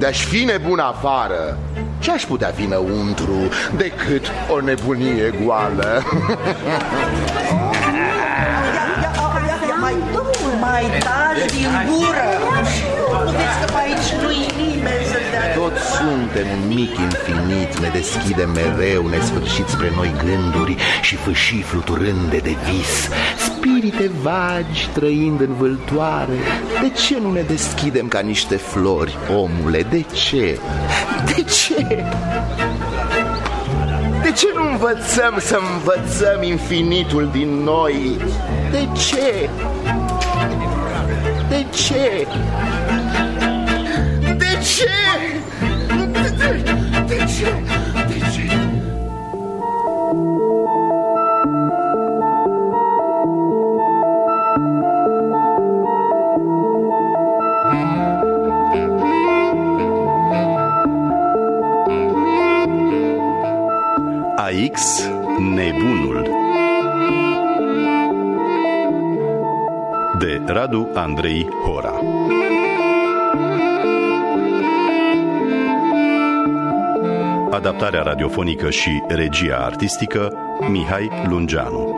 De-aș fi nebun afară, ce-aș putea fi înăuntru decât o nebunie goală? Mai taci din gură. Nu vezi că pe aici nu-i nimeni să-ți dea. Toți suntem un mic infinit, ne deschidem mereu nesfârșit spre noi gânduri și fâșii fluturânde de vis, spirite vagi trăind în vâltoare. De ce nu ne deschidem ca niște flori, omule? De ce? De ce? De ce nu învățăm să învățăm infinitul din noi? De ce? De ce? De ce? De ce? De ce? AX Nebunul de Radu Andrei Hora. Adaptarea radiofonică și regia artistică Mihai Lungeanu.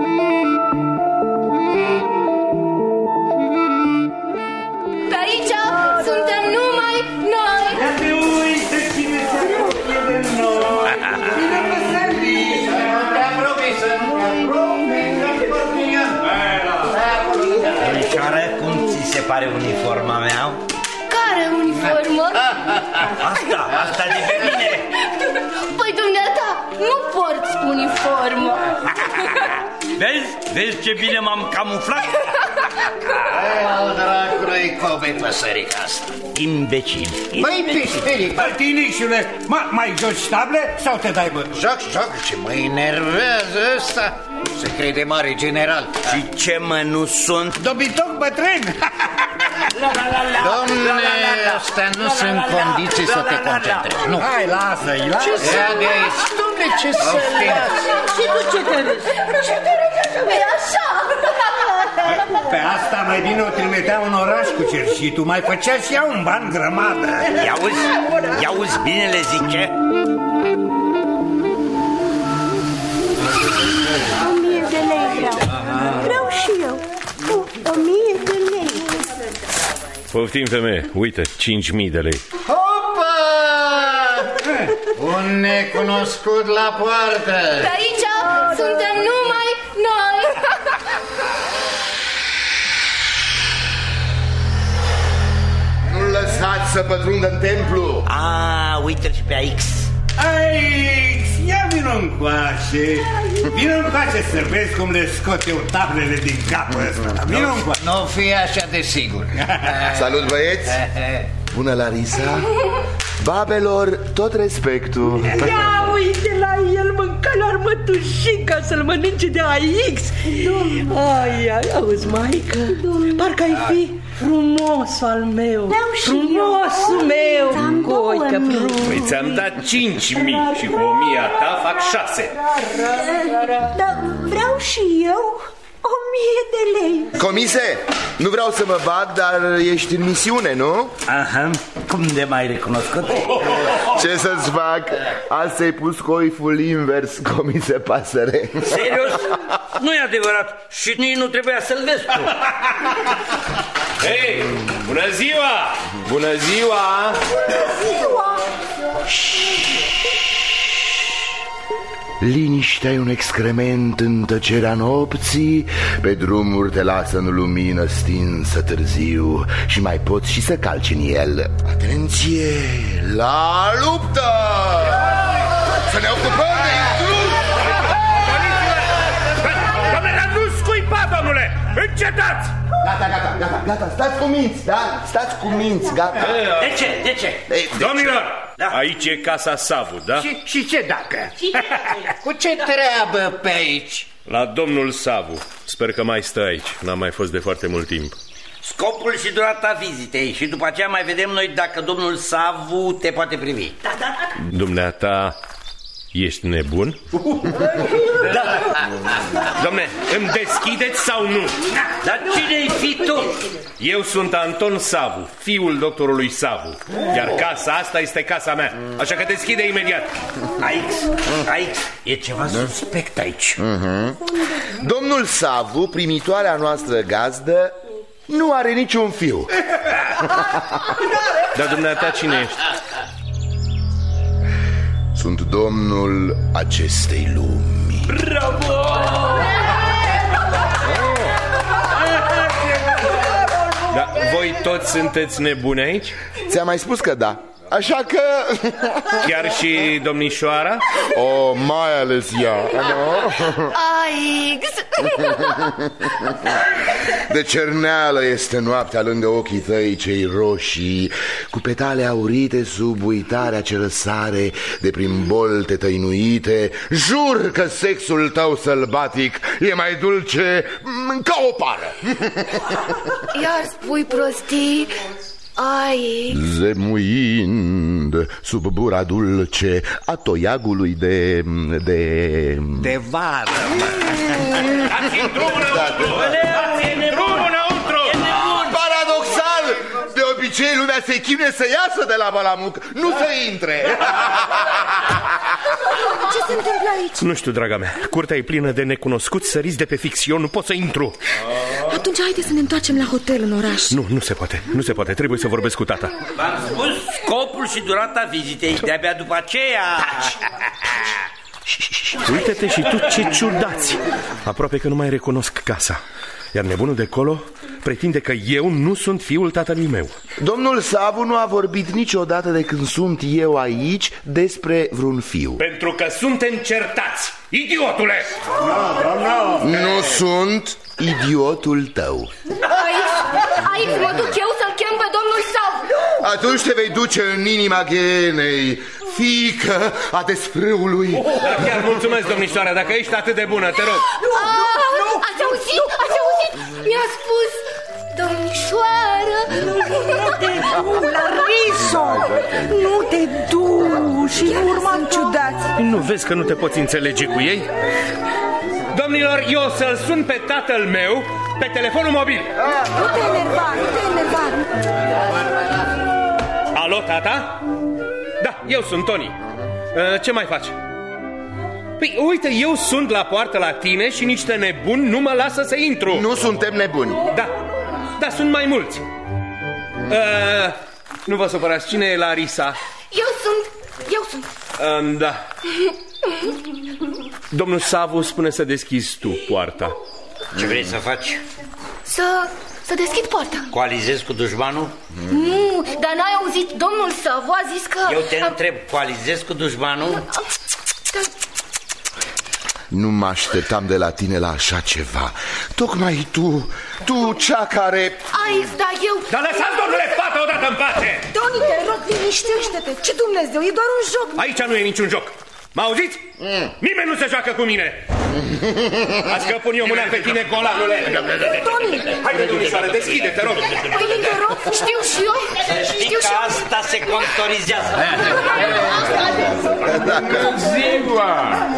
Pe aici suntem numai noi. Ia te uite cine se apropie de noi. Bine păsării. Te apropii să nu te apropii. Domnișoară, cum ți se pare uniforma mea? Care uniformă? Asta de pe mine. Păi dumneata, nu porți uniformă. Vezi ce bine m-am camuflat? Dracului, cobe păsărica asta. Imbecil. Băi, pisteric. Bătinișule, mai joci table sau te dai bă? Joc, ce mă enervează ăsta. Se crede mare general. Și ce mă, nu sunt? Dobitoc bătrân. Dom'le, astea nu sunt condiții să te concentrezi. Nu. Hai, lasă-i, lasă. Ce să de aici? Dom'le, ce să lasă? Și tu ce te râzi? Ce te râzi? E așa. Pe asta mai bine o trimitea în oraș cu cerșitul. Mai făcea și ea un ban grămadă. Ia-uzi bine le zice. 1000 de lei vreau. Vreau și eu. 1000 de lei. Poftim, femeie, uite, 5.000 de lei. Hopa! Un necunoscut la poartă. Pe aici suntem numai noi. Nu-l lăsați să pătrundă în templu. Uite-l și pe AX. Aici, ia vino încoace. Vino încoace să vezi cum le scot eu tablele din capul ăsta. Vino încoace. Nu fie așa de sigur. Salut, băieți. Bună, Larisa. Babelor, tot respectul. Ia uite la el, mânca la armătușica să-l mănânce de AX. Ai, auzi, maică, parcă ai fi frumosul al meu. Frumosul meu. Goică, frumos. Păi ți-am dat 5.000 și cu 1.000 a ta fac 6. Dar vreau și eu 1000 de lei. Comise, nu vreau să mă bag, dar ești în misiune, nu? Aha, cum de mai recunoscut? Ce să-ți fac? Asta ai pus coiful invers, comise pasăre. Serios? Nu-i adevărat și nici nu trebuia să-l vezi tu. Hei, bună ziua! Bună ziua! Liniștea e un excrement în tăcerea nopții. Pe drumuri te lasă în lumină stinsă târziu și mai poți și să calci în el. Atenție, la luptă! Să ne ocupăm de intrus! Doamne, nu scuipa, domnule! Încetați! Gata, stați cu minți, da? Stați cu minți, gata. De ce? Domnilor, aici e casa Savu, da? Și ce dacă? Cu ce treabă pe aici? La domnul Savu. Sper că mai stă aici, n-am mai fost de foarte mult timp. Scopul și durata vizitei și după aceea mai vedem noi dacă domnul Savu te poate privi. Dumneata, Ești nebun? Da. Dom'le, îmi deschideți sau nu? Dar cine-i fi tu? Eu sunt Anton Savu, fiul doctorului Savu. Iar casa asta este casa mea. Așa că deschide imediat. Aici, e ceva suspect aici. Domnul Savu, primitoarea noastră gazdă, nu are niciun fiu. Dar dumneata cine ești? Sunt domnul acestei lumi. Bravo! Da, voi toți sunteți nebuni aici? Ți-am mai spus că da. Așa că... Chiar și domnișoara? O, mai ales ea, nu? Aix! De cerneală este noaptea lângă ochii tăi cei roșii, cu petale aurite sub uitarea ce răsare de prin bolte tăinuite. Jur că sexul tău sălbatic e mai dulce ca o pară. Iar spui prostii. Aix. Zemuind sub bura dulce a toiagului de vară. Dați-mi drumul înăuntru! Paradoxal! De obicei lumea se chinuie să iasă de la balamuc, nu să intre. Ce se întâmplă aici? Nu știu, draga mea. Curtea e plină de necunoscuți săriți de pe fix. Eu nu pot să intru. Atunci haide să ne întoarcem la hotel în oraș. Nu se poate. Nu se poate. Trebuie să vorbesc cu tata. V-am spus scopul și durata vizitei. De-abia după aceea... Uite-te și tu ce ciudați. Aproape că nu mai recunosc casa. Iar nebunul de acolo pretinde că eu nu sunt fiul tatălui meu. Domnul Savu nu a vorbit niciodată de când sunt eu aici despre vreun fiu. Pentru că suntem certați, idiotule! Nu sunt idiotul tău. Aici mă duc eu să-l chem pe domnul Savu. Atunci te vei duce în inima Ghenei, fiică a desfrâului. Dar chiar mulțumesc, domnișoara, dacă ești atât de bună, te rog. Ați auzit? Ați auzit? Mi-a spus domnișoară. Nu te du, Lariso! Nu te du și urma ciudați. Nu vezi că nu te poți înțelege cu ei? Domnilor, eu o să-l sun pe tatăl meu pe telefonul mobil. Nu te enerva, nu te enerva. Alo, tata? Da, eu sunt Toni. Ce mai faci? Păi, uite, eu sunt la poartă la tine și niște nebuni nu mă lasă să intru. Nu suntem nebuni. Da, sunt mai mulți. Nu vă supărați, cine e Larisa? Eu sunt. Da. Domnul Savu spune să deschizi tu poarta. Ce vrei să faci? Să deschid poarta. Coalizezi cu dușmanul? Nu, dar n-ai auzit? Domnul Savu a zis că... Eu te întreb, coalizezi cu dușmanul? Nu mă așteptam de la tine la așa ceva. Tocmai tu cea care... Aix, da, eu... Dar lăsați, domnule, fata odată în pace! Toni, te rog, liniștește-te. Ce Dumnezeu, e doar un joc. Aici nu e niciun joc. M-auziți? Nimeni nu se joacă cu mine. Azi că pun eu mâna pe tine, golanule. Toni! Haide, domnișoară, deschide, te rog. Păi, te rog, știu și eu. Știi că asta se contorizează. Ziua!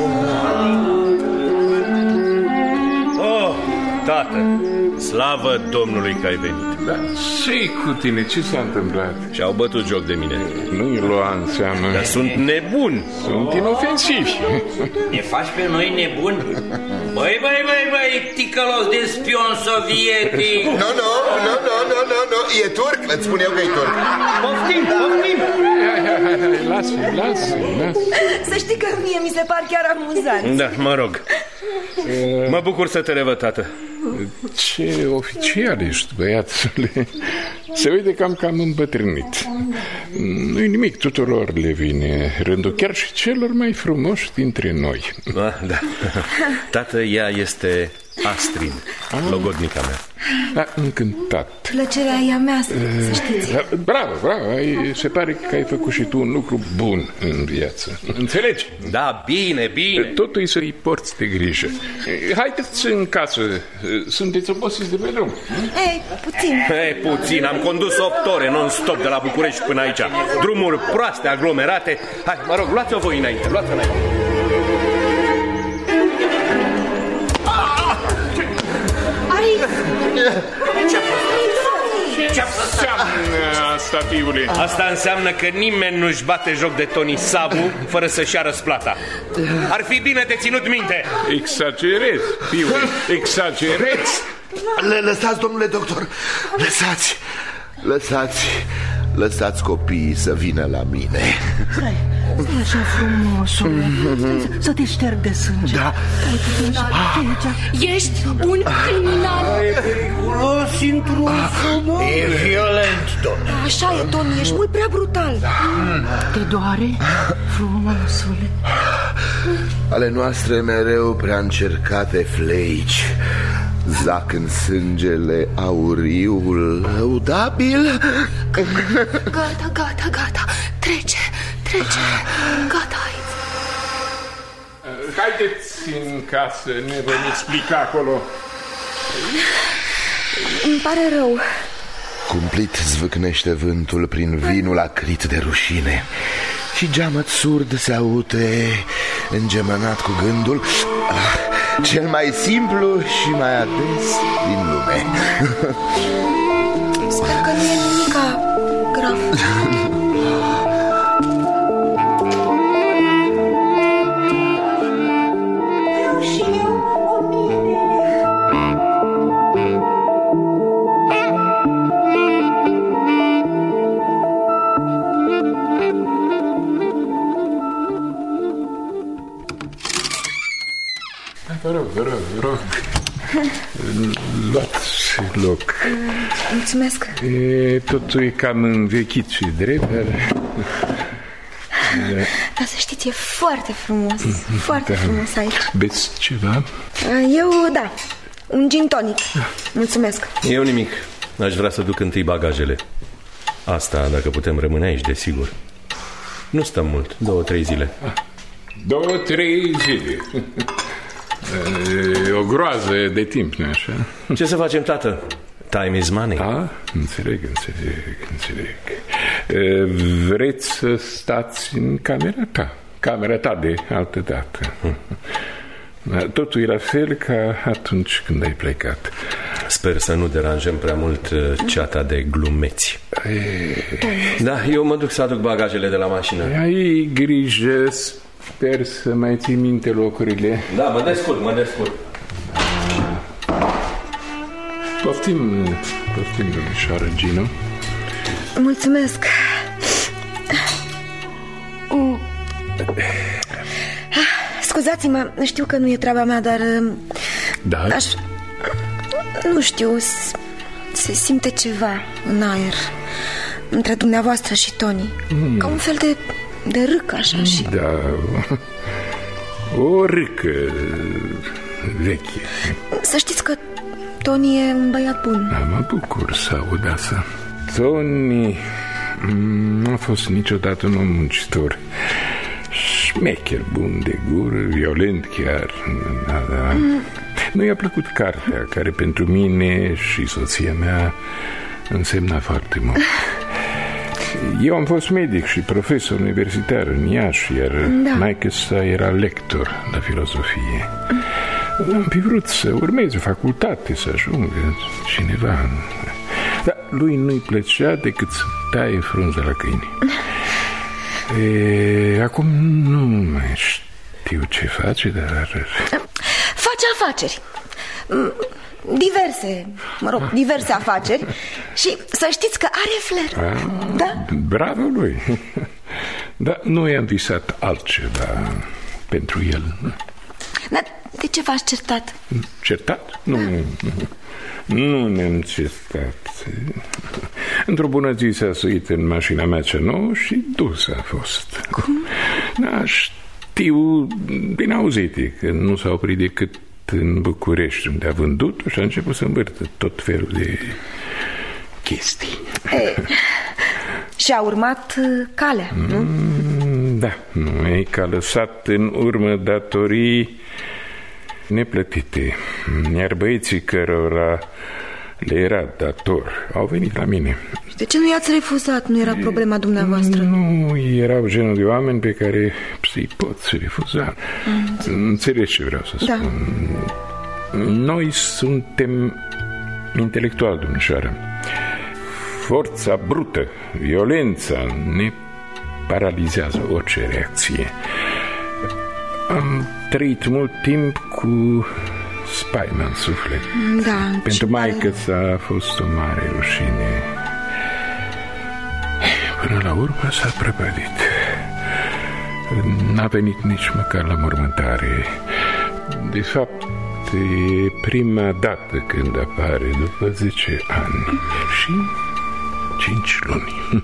Oh, tată, slavă Domnului că ai venit. Da, ce-i cu tine? Ce s-a întâmplat? Și-au bătut joc de mine. Nu-i lua în seamă. Dar sunt nebuni. Sunt inofensivi. Ne faci pe noi nebuni? Băi, ticălos de spion sovietic. Nu, e turc, îți spun eu că e turc. Poftim. Hai, lasă. Să știi că mie mi se par chiar amuzant. Da, mă rog. Mă bucur să te revăd, tată. Ce oficial ești, băiatule. Se uite că am cam îmbătrânit. Nu-i nimic, tuturor le vine rândul, chiar și celor mai frumoși dintre noi. Da. Tată, ea este Astrid, logodnica mea. Încântat. Plăcerea e a mea, să știți. Bravo, se pare că ai făcut și tu un lucru bun în viață. Înțelegi? Da, bine. Totul e să-i porți de grijă. Haideți în casă. Sunteți obosiți de pe drum? Puțin, am condus 8 ore non-stop de la București până aici. Drumuri proaste, aglomerate. Hai, mă rog, luați-o voi înainte, luați-o înainte. Ce înseamnă asta, fiule? Asta înseamnă că nimeni nu-și bate joc de Tony Savu fără să-și ia răsplata. Ar fi bine de ținut minte. Exagerezi, fiule, exagerezi. Lăsați, domnule doctor, lăsați copiii să vină la mine. Stai așa, frumosule, să te șterg de sânge. Da. Ești un criminal. E periculos, intru frumos. E violent, domnule. Așa e, Tony, ești mult prea brutal. Te doare, frumosule? Ale noastre mereu prea încercate fleici zac în sângele auriul lăudabil. Gata, trece, gata. Haideți în casă, ne vom explica acolo. Îmi pare rău. Cumplit zvâcnește vântul prin vinul acrit de rușine și geamăt surd se aude îngemănat cu gândul cel mai simplu și mai ades din lume. Sper că nu e nimica grav. Vă rog. Luați loc. Mulțumesc. Totul e cam învechit și drept, dar... Dar să știți, e foarte frumos. Foarte frumos aici. Beți ceva? Eu, da, un gin tonic. Mulțumesc. Eu nimic. Aș vrea să duc întâi bagajele. Asta dacă putem rămâne aici, desigur. Nu stăm mult, 2-3 zile. 2-3 zile. E o groază de timp, nu așa? Ce să facem, tată? Time is money. Înțeleg. Vreți să stați în camera ta de altă dată. Totul e la fel ca atunci când ai plecat. Sper să nu deranjăm prea mult ceata de glumeți. Da, eu mă duc să aduc bagajele de la mașină. Ai grijă, sper să mai ții minte locurile. Da, mă descurc. Poftim, domnișoară Gino. Mulțumesc. Scuzați-mă, știu că nu e treaba mea, dar... Da? Nu știu, se simte ceva în aer între dumneavoastră și Tony. Ca un fel de râcă, așa și... Da, o râcă veche. Să știți că Tony e un băiat bun. Da, mă bucur să aud asta. Tony nu a fost niciodată un om muncitor. Șmecher, bun de gură, violent chiar. Da. Nu i-a plăcut cartea, care pentru mine și soția mea însemna foarte mult. Eu am fost medic și profesor universitar în Iași, iar maică-sa era lector la filozofie. Am fi vrut să urmeze facultate, să ajungă cineva. Dar lui nu-i plăcea decât să taie frunza la câini. Acum nu mai știu ce face, dar... Face afaceri. Diverse afaceri. Și să știți că are flair. Da? Bravo lui. Dar nu i-am visat altceva pentru el. Dar de ce v-ați certat? Certat? Nu ne-am certat. Într-o bună zi s-a suit în mașina mea cea nouă și dus a fost. Cum? Da, știu din auzite că nu s-a oprit decât în București, unde a vândut-o și a început să învârtă tot felul de chestii. Și-a urmat calea, nu? Da, e că a lăsat în urmă datorii neplătite. Iar băieții cărora le era dator au venit la mine. De ce nu i-ați refuzat? Nu era problema dumneavoastră? Nu, erau genul de oameni pe care să-i poți refuza. Înțelegi ce vreau să spun. Noi suntem intelectuali, domnișoară. Forța brută, violența ne paralizează orice reacție. Am trăit mult timp cu spaima în suflet. Da. Pentru maică a fost o mare rușine. Până la urmă s-a prăpădit. N-a venit nici măcar la mormântare. De fapt, e prima dată când apare după 10 ani și 5 luni.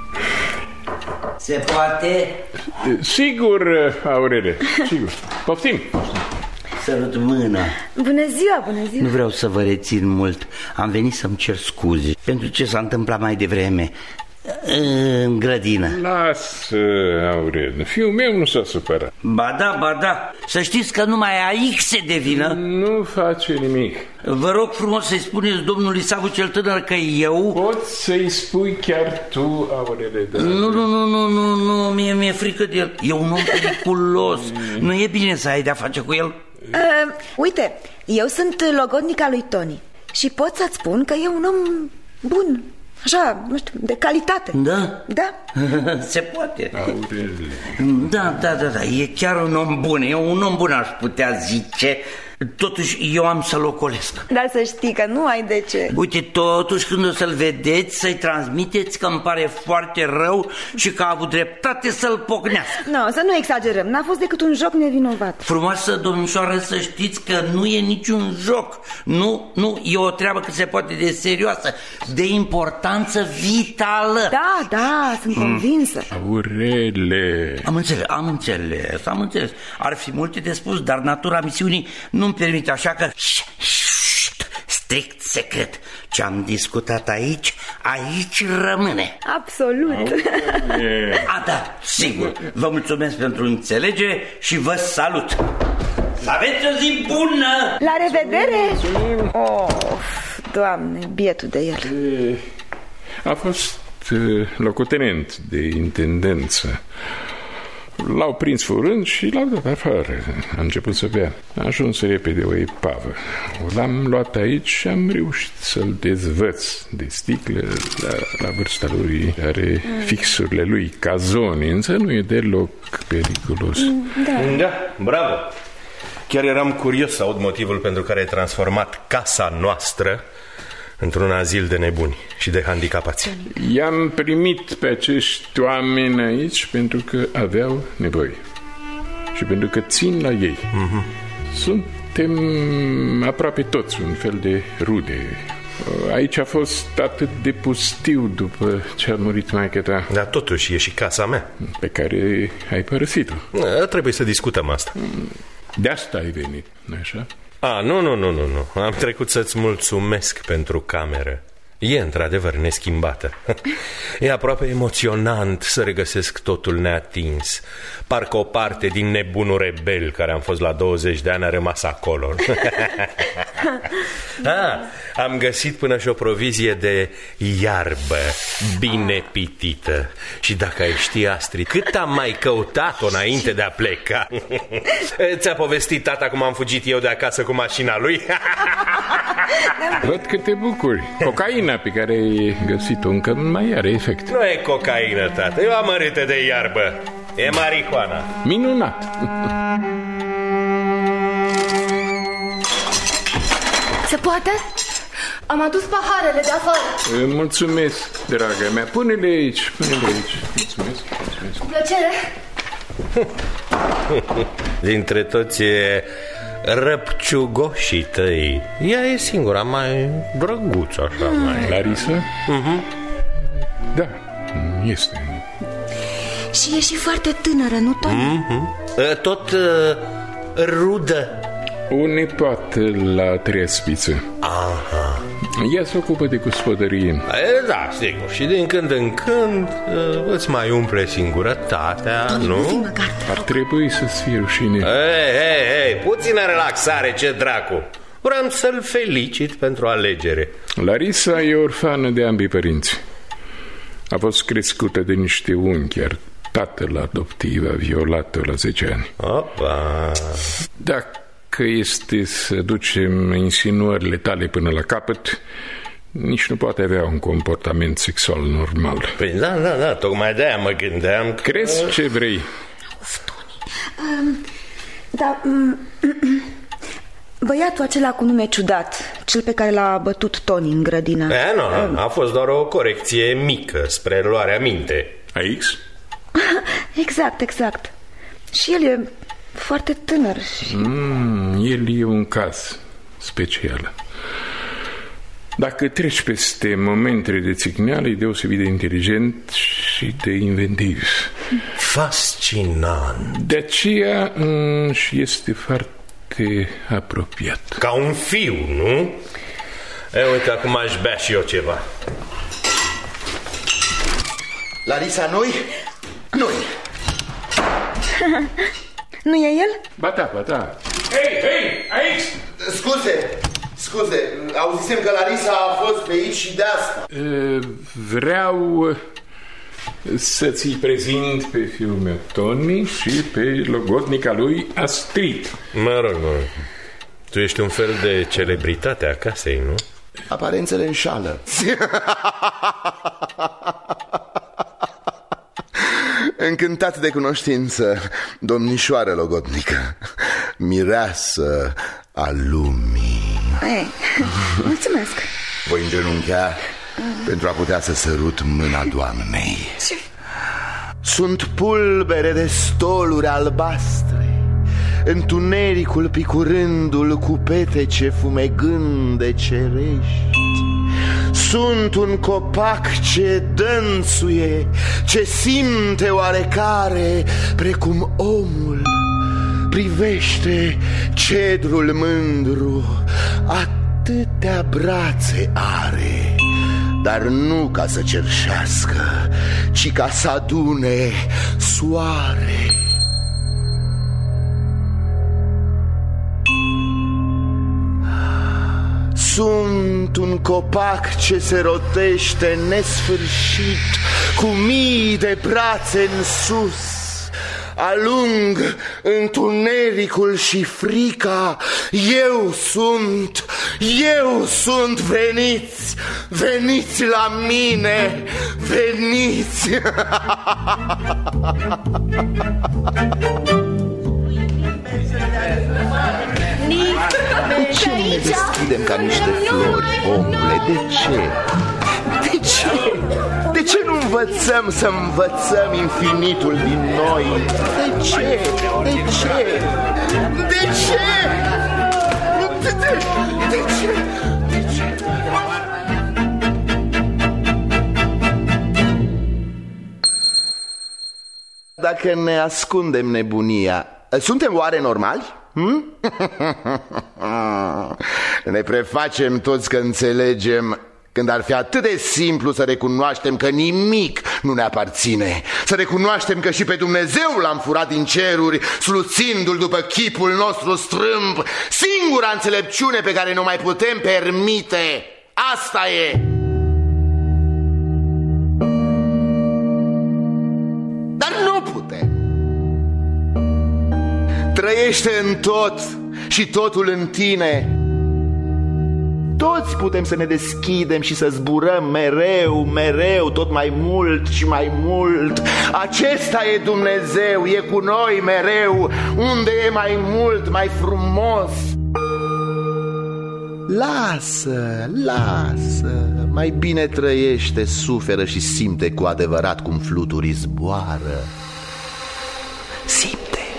Se poate? Sigur, Aurele, sigur. Poftim. Sărut mâna. Bună ziua, bună ziua. Nu vreau să vă rețin mult. Am venit să-mi cer scuze pentru ce s-a întâmplat mai devreme în grădină. Lasă, Aurel, fiul meu nu s-a supărat. Ba da, să știți că numai aici se de vină. Nu face nimic. Vă rog frumos să-i spuneți domnului Savu cel tânăr că eu... Poți să-i spui chiar tu, Aurele? Nu, mi-e frică de el. E un om periculos. Nu e bine să ai de-a face cu el. Uite, eu sunt logodnica lui Tony și pot să-ți spun că e un om bun. Așa, nu știu, de calitate. Da? Da. Se poate. Aurele. Da, e chiar un om bun. E un om bun, aș putea zice. Totuși eu am să-l ocolesc. Dar să știi că nu ai de ce. Uite, totuși când o să-l vedeți, să-i transmiteți că îmi pare foarte rău și că a avut dreptate să-l pocnească. Nu, să nu exagerăm, n-a fost decât un joc nevinovat. Frumoasă domnișoară, să știți că nu e niciun joc. Nu, e o treabă cât se poate de serioasă, de importanță vitală. Da, sunt convinsă. Aurele. Am înțeles. Ar fi multe de spus, dar natura misiunii nu-mi permite, așa că strict secret. Ce am discutat aici rămâne. Absolut. Da, sigur. Vă mulțumesc pentru înțelegere și vă salut. Să aveți o zi bună. La revedere. Doamne, bietul de el. A fost locotenent de intendență. L-au prins furând și l-au dat afară. A început să bea. A ajuns repede o epavă. L-am luat aici și am reușit să-l dezvăț de sticlă. La vârsta lui are fixurile lui cazoni, însă nu e deloc periculos. Da, bravo. Chiar eram curios să aud motivul pentru care ai transformat casa noastră într-un azil de nebuni și de handicapați. I-am primit pe acești oameni aici pentru că aveau nevoie și pentru că țin la ei. Suntem aproape toți un fel de rude. Aici a fost atât de pustiu după ce a murit maică ta. Dar totuși e și casa mea, pe care ai părăsit-o. Trebuie să discutăm asta. De asta ai venit, nu-i așa? Nu. Am trecut să-ți mulțumesc pentru cameră. E într-adevăr neschimbată. E aproape emoționant să regăsesc totul neatins. Parcă o parte din nebunul rebel care am fost la 20 de ani a rămas acolo. Am găsit până și o provizie de iarbă bine pitită. Și dacă ai ști, Astrid, cât am mai căutat-o înainte de a pleca. Ți-a povestit tata cum am fugit eu de acasă cu mașina lui? Văd că te bucuri. Cocaina pe care ai găsit-o încă mai are efect. Nu e cocaină, tată, e o amărâtă de iarbă. E marihuana. Minunat. Se poate? Am adus paharele de afară. Mulțumesc, draga mea. Pune-le aici. Mulțumesc. Plăcere. Dintre toți răpciugoșii tăi, ea e singura mai drăguță, așa mai... Larisa? Da, este. Și e și foarte tânără, nu, Tony? Tot rudă. O nepoată la treia spiță. Aha. Ea se ocupă de gospodărie. Da, sigur. Și din când în când îți mai umple singurătatea, Tony, nu? Ar trebui să-ți fie rușine. Hei, puțină relaxare, ce dracu. Vreau să-l felicit pentru alegere. Larisa e orfană de ambii părinți. A fost crescută de niște unchi, iar tatăl adoptiv a violat-o la 10 ani. Opa. Dacă Dacă este să ducem insinuările tale până la capăt, nici nu poate avea un comportament sexual normal. Păi da, tocmai de-aia mă gândeam. Crezi ce vrei? Băiatul acela cu nume ciudat, cel pe care l-a bătut Tony în grădină. Nu, a fost doar o corecție mică spre luarea minte. Aix? Exact. Și el e foarte tânăr și... El e un caz special. Dacă treci peste momentele de țicneală, e deosebit de inteligent și de inventiv. Fascinant. De aceea și este foarte apropiat. Ca un fiu, nu? Uite, acum aș bea și eu ceva. Larisa, nu-i? Nu-i. Nu e el? Ba da. Hei, aici! Scuze, auzisem că Larisa a fost pe aici și de asta. Vreau să-ți prezint pe fiul meu Tony și pe logodnica lui Astrid. Mă rog, tu ești un fel de celebritate a casei, nu? Aparențele înșală. Încântat de cunoștință, domnișoară logodnică, mireasă a lumii. Mulțumesc. Voi îngenunchea pentru a putea să sărut mâna doamnei. Sunt pulbere de stoluri albastre, întunericul picurându-l cu petece fumegânde cerești. Sunt un copac ce dănțuie, ce simte oarecare, precum omul privește cedrul mândru. Atâtea brațe are, dar nu ca să cerșească, ci ca să adune soare. Sunt un copac ce se rotește nesfârșit, cu mii de brațe în sus. Alung întunericul și frica. Eu sunt, veniți la mine, veniți. De ce nu ne deschidem ca niște flori, omule? De ce? De ce nu învățăm să învățăm infinitul din noi? De ce? Dacă ne ascundem nebunia, suntem oare normali? Ne prefacem toți că înțelegem, când ar fi atât de simplu să recunoaștem că nimic nu ne aparține. Să recunoaștem că și pe Dumnezeu l-am furat din ceruri, sluțindu-l după chipul nostru strâmb. Singura înțelepciune pe care ne-o mai putem permite, asta e. Dar nu putem. Trăiește în tot și totul în tine. Toți putem să ne deschidem și să zburăm mereu, tot mai mult și mai mult. Acesta e Dumnezeu, e cu noi mereu, unde e mai mult, mai frumos. Lasă, mai bine trăiește, suferă și simte cu adevărat cum fluturii zboară. Simte.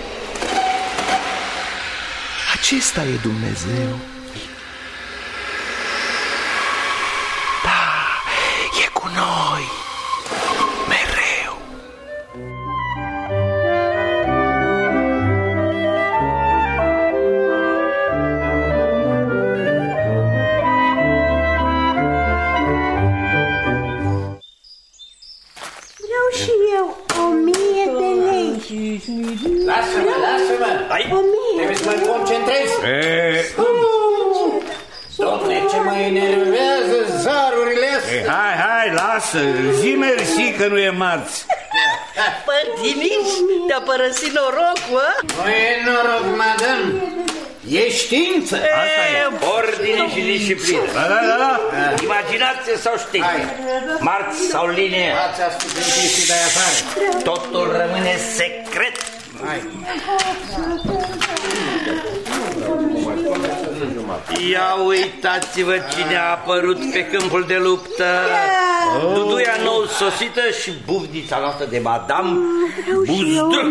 Acesta e Dumnezeu. Da, e cu noi mereu. Vreau și eu 1000 de lei. Lasă-mă. Hai, trebuie să mă concentrez. Dom'le, ce mă enervează zarurile astea. Hai, lasă, zi mersi că nu e marți. Pătinici, te-a părăsit norocul, a? Nu e noroc, madame. E știință. Asta e. Ordine și disciplină. Da. Imaginație sau știință? Marți sau linie? Ați ascultat chestii de afară. Totul rămâne secret. Ia uitați-vă cine a apărut pe câmpul de luptă. Duduia nou sosită și bufnița noastră de madame Buzdruc.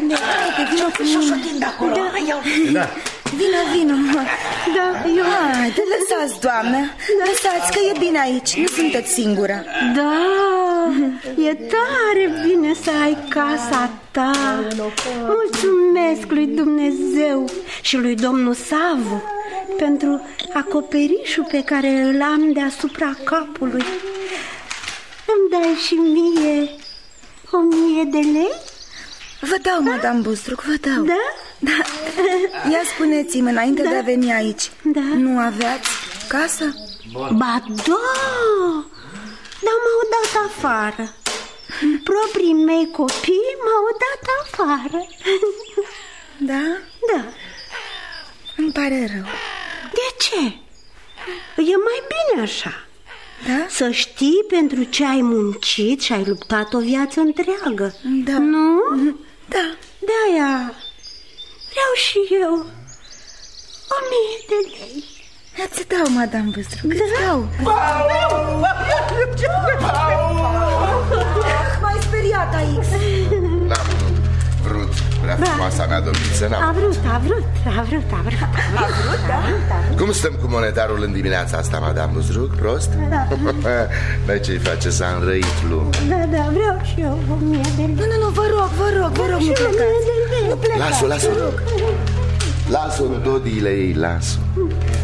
Da. Vino. Da, eu... Haide, lăsați, doamnă. Lăsați că e bine aici, nu sunteți singură. Da, e tare bine să ai casa ta. Mulțumesc lui Dumnezeu și lui domnul Savu pentru acoperișul pe care îl am deasupra capului. Îmi dai și mie 1000 de lei? Vă dau, madame Buzdruc, vă dau. Da? Da. Ia spuneți-mi, înainte de a veni aici, nu aveați casă? Ba da, dar m-au dat afară. Proprii mei copii m-au dat afară. Da? Da. Îmi pare rău. De ce? E mai bine așa. Da? Să știi pentru ce ai muncit și ai luptat o viață întreagă. Da. Nu? Da. De-aia vreau și eu 1000 de lei. Îți dau, madame Buzdruc, îți dau. M-ai speriat, Aix. N-am vrut, prea frumoasa mea domniță, n-am. A vrut. Cum stăm cu monetarul în dimineața asta, madame Buzdruc? Prost? Da. Dar ce-i face, s-a înrăit lumea. Da, vreau și eu 1000 de lei. Nu, vă rog, nu plecați. Lasă-o. Lasă-o, dodiile ei, lasă-o.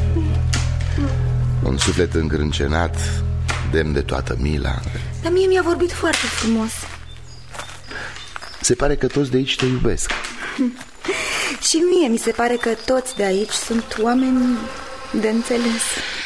Un suflet încrâncenat, demn de toată mila. Dar mie mi-a vorbit foarte frumos. Se pare că toți de aici te iubesc. Și mie mi se pare că toți de aici sunt oameni de înțeles.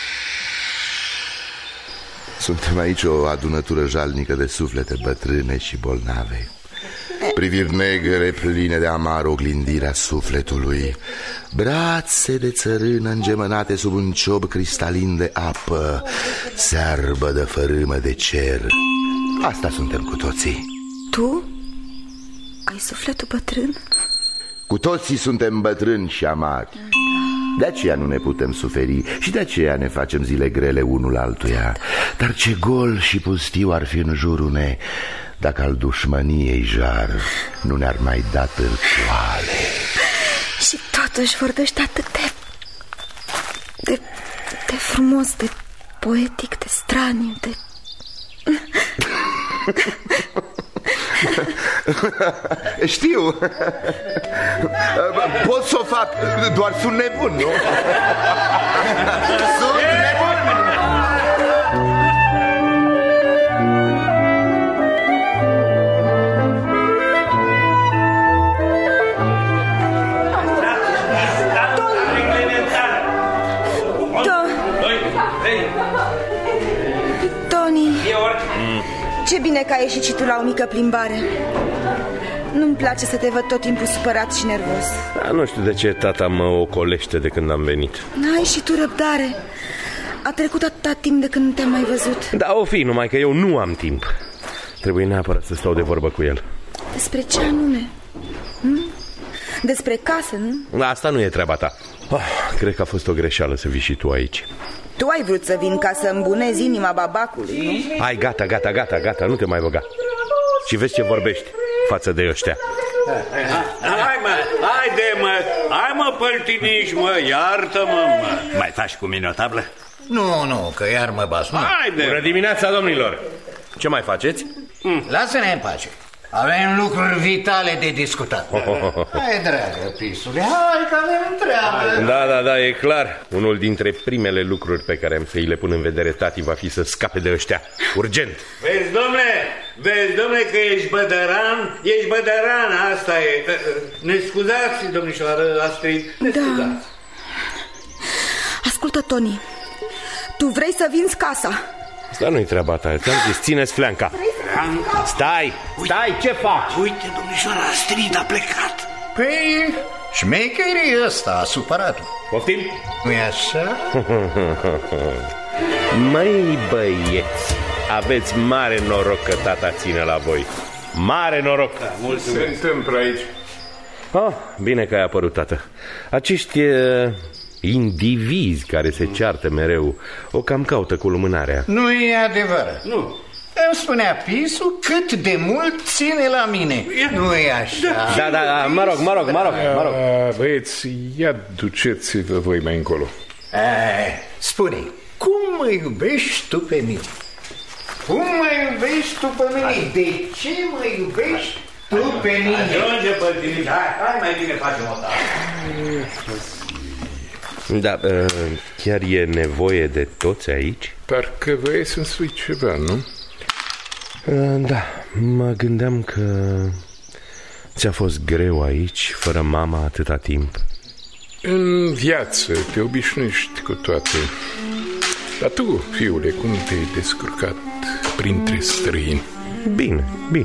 Suntem aici o adunătură jalnică de suflete bătrâne și bolnave. Priviri negre pline de amar oglindirea sufletului, brațe de țărână îngemănate sub un ciob cristalin de apă, searbă de fărâmă de cer. Asta suntem cu toții. Tu ai sufletul bătrân? Cu toții suntem bătrâni și amari. De aceea nu ne putem suferi și de aceea ne facem zile grele unul altuia. Dar ce gol și pustiu ar fi în jurul ne dacă al dușmăniei jar nu ne-ar mai da târcoale. Și totuși vorbești atât de frumos, de poetic, de straniu, de... Știu. Pot să o fac, doar sunt nebun, nu? Sunt nebun. Tony, ce bine că ai ieșit și tu la o mică plimbare. Nu-mi place să te văd tot timpul supărat și nervos. Nu știu de ce tata mă ocolește de când am venit. Ai și tu răbdare. A trecut atâta timp de când nu te-am mai văzut. Da, o fi, numai că eu nu am timp. Trebuie neapărat să stau de vorbă cu el. Despre ce anume? Despre casă, nu? Asta nu e treaba ta. Cred că a fost o greșeală să vii și tu aici. Tu ai vrut să vin ca să îmbunezi inima babacului, nu? Hai, gata, nu te mai băga. Și vezi ce vorbești față de ăștia. Hai mă, păltiniș, mă, iartă-mă, mă. Mai faci cu mine o tablă? Nu, că iar mă bas. Bună dimineața, domnilor. Ce mai faceți? Lasă-ne în pace. Avem lucruri vitale de discutat. Hai, dragă, pisule, hai că avem treabă. Da, e clar. Unul dintre primele lucruri pe care am să îi le pun în vedere tati va fi să scape de ăștia. Urgent. Vezi, domnule, că ești bădăran, asta e. Ne scuzați, domnișoară Astrid, ne scuzați. Ascultă, Tony, tu vrei să vinzi casa. Asta nu-i treaba ta, ți-am zis, ține-ți fleanca. Stai, ce faci? Uite, domnișoara Astrid a plecat. Păi, Șmecherii ăsta a supărat-o. Poftim? Nu-i așa? Măi băieți, aveți mare noroc că tata ține la voi. Mare noroc. Da, mulțumesc. Se întâmplă aici. Bine că ai apărut, tată. Acești indivizi care se ceartă mereu o cam caută cu lumânarea. Nu e adevărat. Nu. Îmi spunea Pisu cât de mult ține la mine. Nu e așa. Da, mă rog. Băieți, ia duceți-vă voi mai încolo. Spune, cum mă iubești tu pe mine? Cum mă iubești tu pe mine? De ce mă iubești tu pe mine? Ajunge, părtinici, hai mai bine facem o dată. Da, chiar e nevoie de toți aici? Parcă vrei să-mi spui ceva, nu? Da, mă gândeam că ți-a fost greu aici, fără mama, atâta timp. În viață te obișnuiești cu toate. Dar tu, fiule, cum te-ai descurcat printre străini? Bine.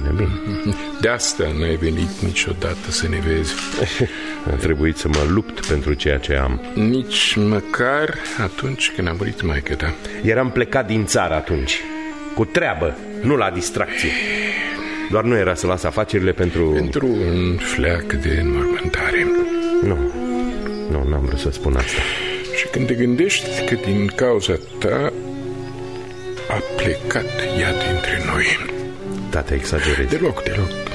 De asta n-ai venit niciodată să ne vezi. A trebuit să mă lupt pentru ceea ce am. Nici măcar atunci când a murit maică ta. Eram plecat din țară atunci, cu treabă, nu la distracție. Doar nu era să las afacerile pentru un fleac de înmormântare. Nu, n-am vrut să spun asta. Și când te gândești că din cauza ta a plecat ea dintre noi. Tata, exagerezi. Deloc.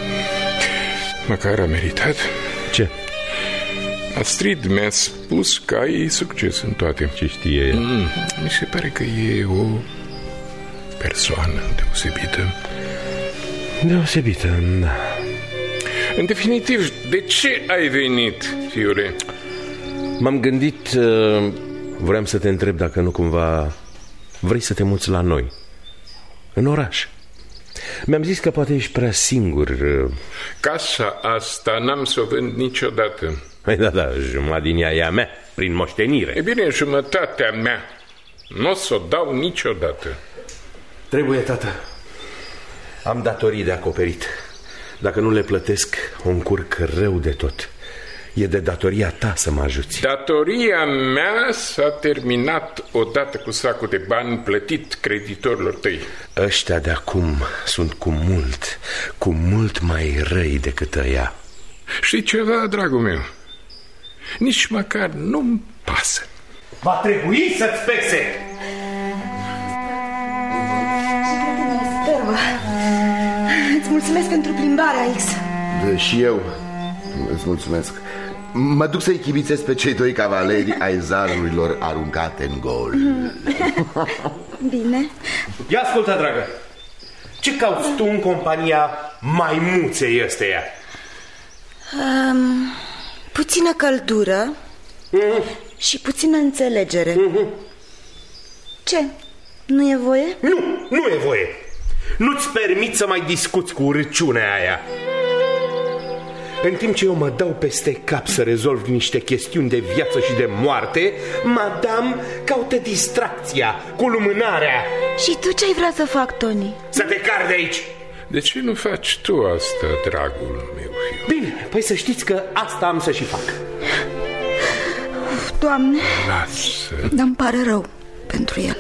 Măcar a meritat. Ce? Astrid mi-a spus că ai succes în toate. Ce știe ea? Mi se pare că e o persoană deosebită. Deosebită, da. În definitiv, de ce ai venit, fiule? M-am gândit, vreau să te întreb dacă nu cumva vrei să te muți la noi, în oraș. Mi-am zis că poate ești prea singur. Casa asta n-am să o vând niciodată. Da, jumătate din ea e a mea, prin moștenire. E bine, jumătatea mea nu o să o dau niciodată. Trebuie, tată. Am datorii de acoperit. Dacă nu le plătesc, o încurc rău de tot. E de datoria ta să mă ajuți. Datoria mea s-a terminat odată cu sacul de bani plătit creditorilor tăi. Ăștia de acum sunt cu mult mai răi decât ăia. Știi ceva, dragul meu? Nici măcar nu-mi pasă. Va trebui să-ți pese. Îți mulțumesc pentru plimbarea, X. Și eu îți mulțumesc. Mă duc să-i chibițez pe cei doi cavaleri ai zarurilor aruncate în gol. Bine. Ia ascultă, dragă. Ce cauți tu în compania maimuței ăsteia? Puțină căldură și puțină înțelegere. Ce? Nu e voie? Nu e voie. Nu-ți permit să mai discuți cu urăciunea aia. În timp ce eu mă dau peste cap să rezolv niște chestiuni de viață și de moarte, madame caută distracția cu lumânarea. Și tu ce ai vrea să fac, Tony? Să te car de aici. De ce nu faci tu asta, dragul meu fiu? Bine, păi să știți că asta am să și fac. Doamne, lasă. Dar-mi pare rău pentru el.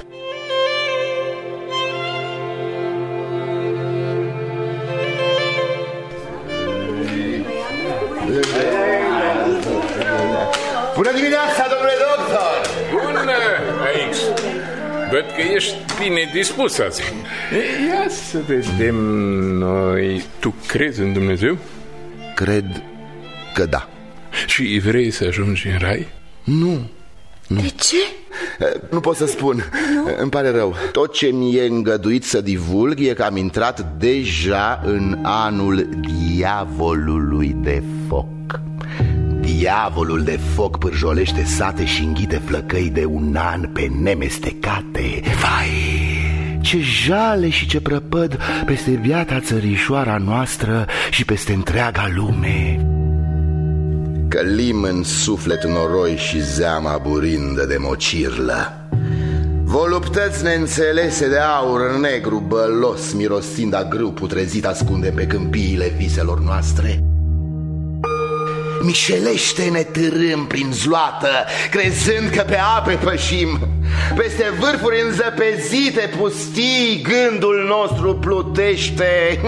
Bună dimineața, domnule doctor! Bună, Aix! Văd că ești bine dispus azi. Ia să vedem noi. Tu crezi în Dumnezeu? Cred că da. Și vrei să ajungi în rai? Nu. De ce? Nu pot să spun. Îmi pare rău. Tot ce mi-e îngăduit să divulg e că am intrat deja în anul diavolului de foc. Diavolul de foc pârjolește sate și înghite flăcăi de un an pe nemestecate. Vai, ce jale și ce prăpăd peste biata țărișoara noastră și peste întreaga lume. Călim în suflet noroi și zeama burindă de mocirlă. Voluptăți neînțelese de aur negru bălos, mirosind a grâu putrezit, ascundem pe câmpiile viselor noastre. Mișelește-ne târâm prin zloată, crezând că pe ape pășim. Peste vârfuri înzăpezite pustii gândul nostru plutește.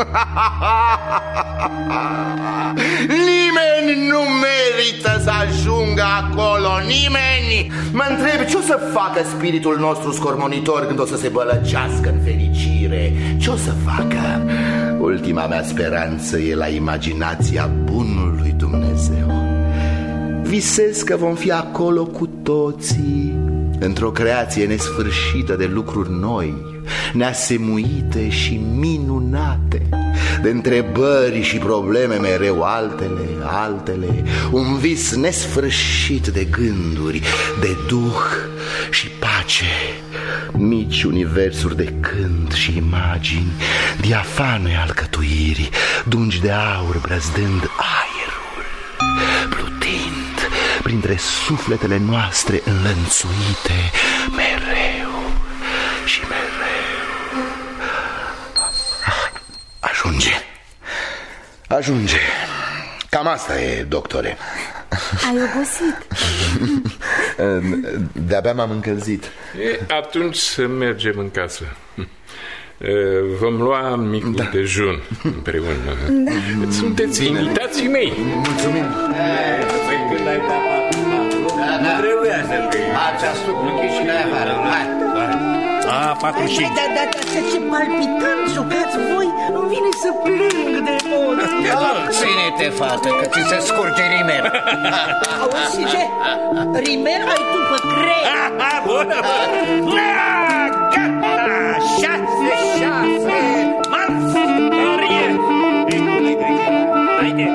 Nimeni nu merită să ajungă acolo, nimeni. Mă întreb ce o să facă spiritul nostru scormonitor când o să se bălăcească în fericire. Ce o să facă? Ultima mea speranță e la imaginația bunului Dumnezeu. Visez că vom fi acolo cu toții, într-o creație nesfârșită de lucruri noi, neasemuite și minunate, de întrebări și probleme mereu altele, un vis nesfârșit de gânduri, de duh și pace, mici universuri de cânt și imagini, diafane alcătuiri, dungi de aur brăzdând aerul, plutind printre sufletele noastre înlănțuite mereu și mereu. Ajunge. Cam asta e, doctore. Ai obosit? De-abia m-am încălzit. Atunci să mergem în casă. Vom lua micul dejun împreună. Sunteți invitații mei. Mulțumim. Când ai dat 4, nu trebuia să fie. Această plăche și de afară. Hai. 45. Da, ce palpitant jucați voi. Îmi vine să plâng de mult. Ține-te, fată, că ți se scurge rimel. Auzi ce? Rimel ai tu pe creier. Bună, gata, 6, marți, carier. Haide,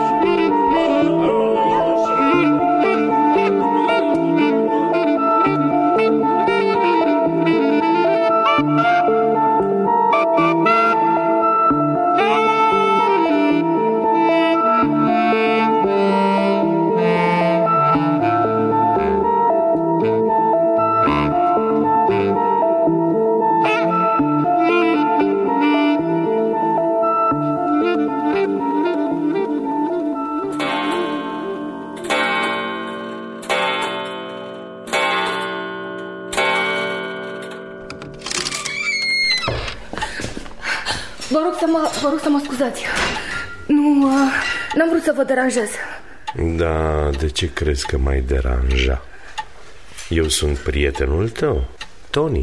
Vă rog să mă scuzați. N-am vrut să vă deranjez. Da, de ce crezi că m-ai deranja? Eu sunt prietenul tău, Tony.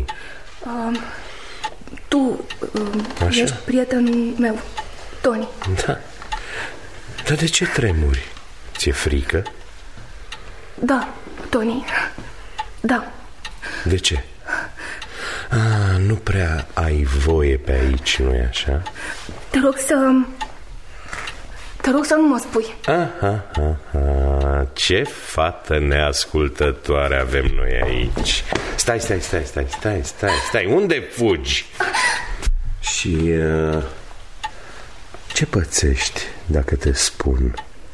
Tu ești prietenul meu, Tony. Da. Dar de ce tremuri? Ți-e frică? Da, Tony. Da. De ce? Nu prea ai voie pe aici, nu-i așa? Te rog să nu mă spui. Ce fată neascultătoare avem noi aici. Stai, unde fugi? Și ce pățești dacă te spun?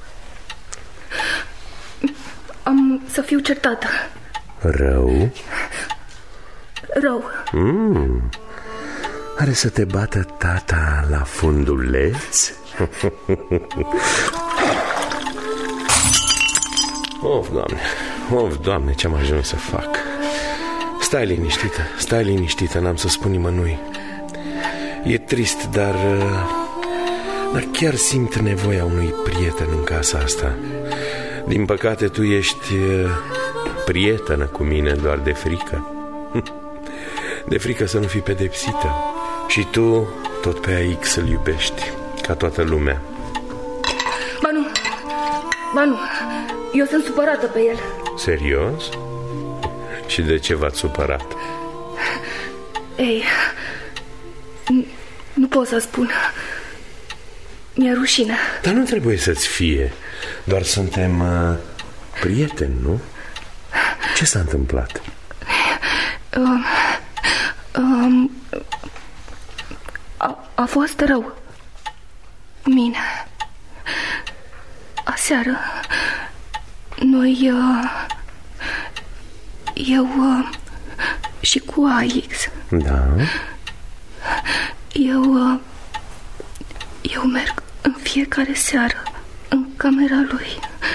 Am să fiu certată. Rău? Rău. Are să te bată tata la funduleț? Of, Doamne, ce-am ajuns să fac. Stai liniștită, n-am să spun nimănui. E trist, dar chiar simt nevoia unui prieten în casa asta. Din păcate tu ești prietenă cu mine doar de frică. De frică să nu fii pedepsită. Și tu tot pe AX îl iubești, ca toată lumea. Ba nu, eu sunt supărată pe el. Serios? Și de ce v-ați supărat? Ei, nu pot să spun. Mi-e rușine. Dar nu trebuie să-ți fie. Doar suntem prieteni, nu? Ce s-a întâmplat? A fost rău. Mine. Aseară noi eu și cu AX. Da. Eu merg în fiecare seară în camera lui.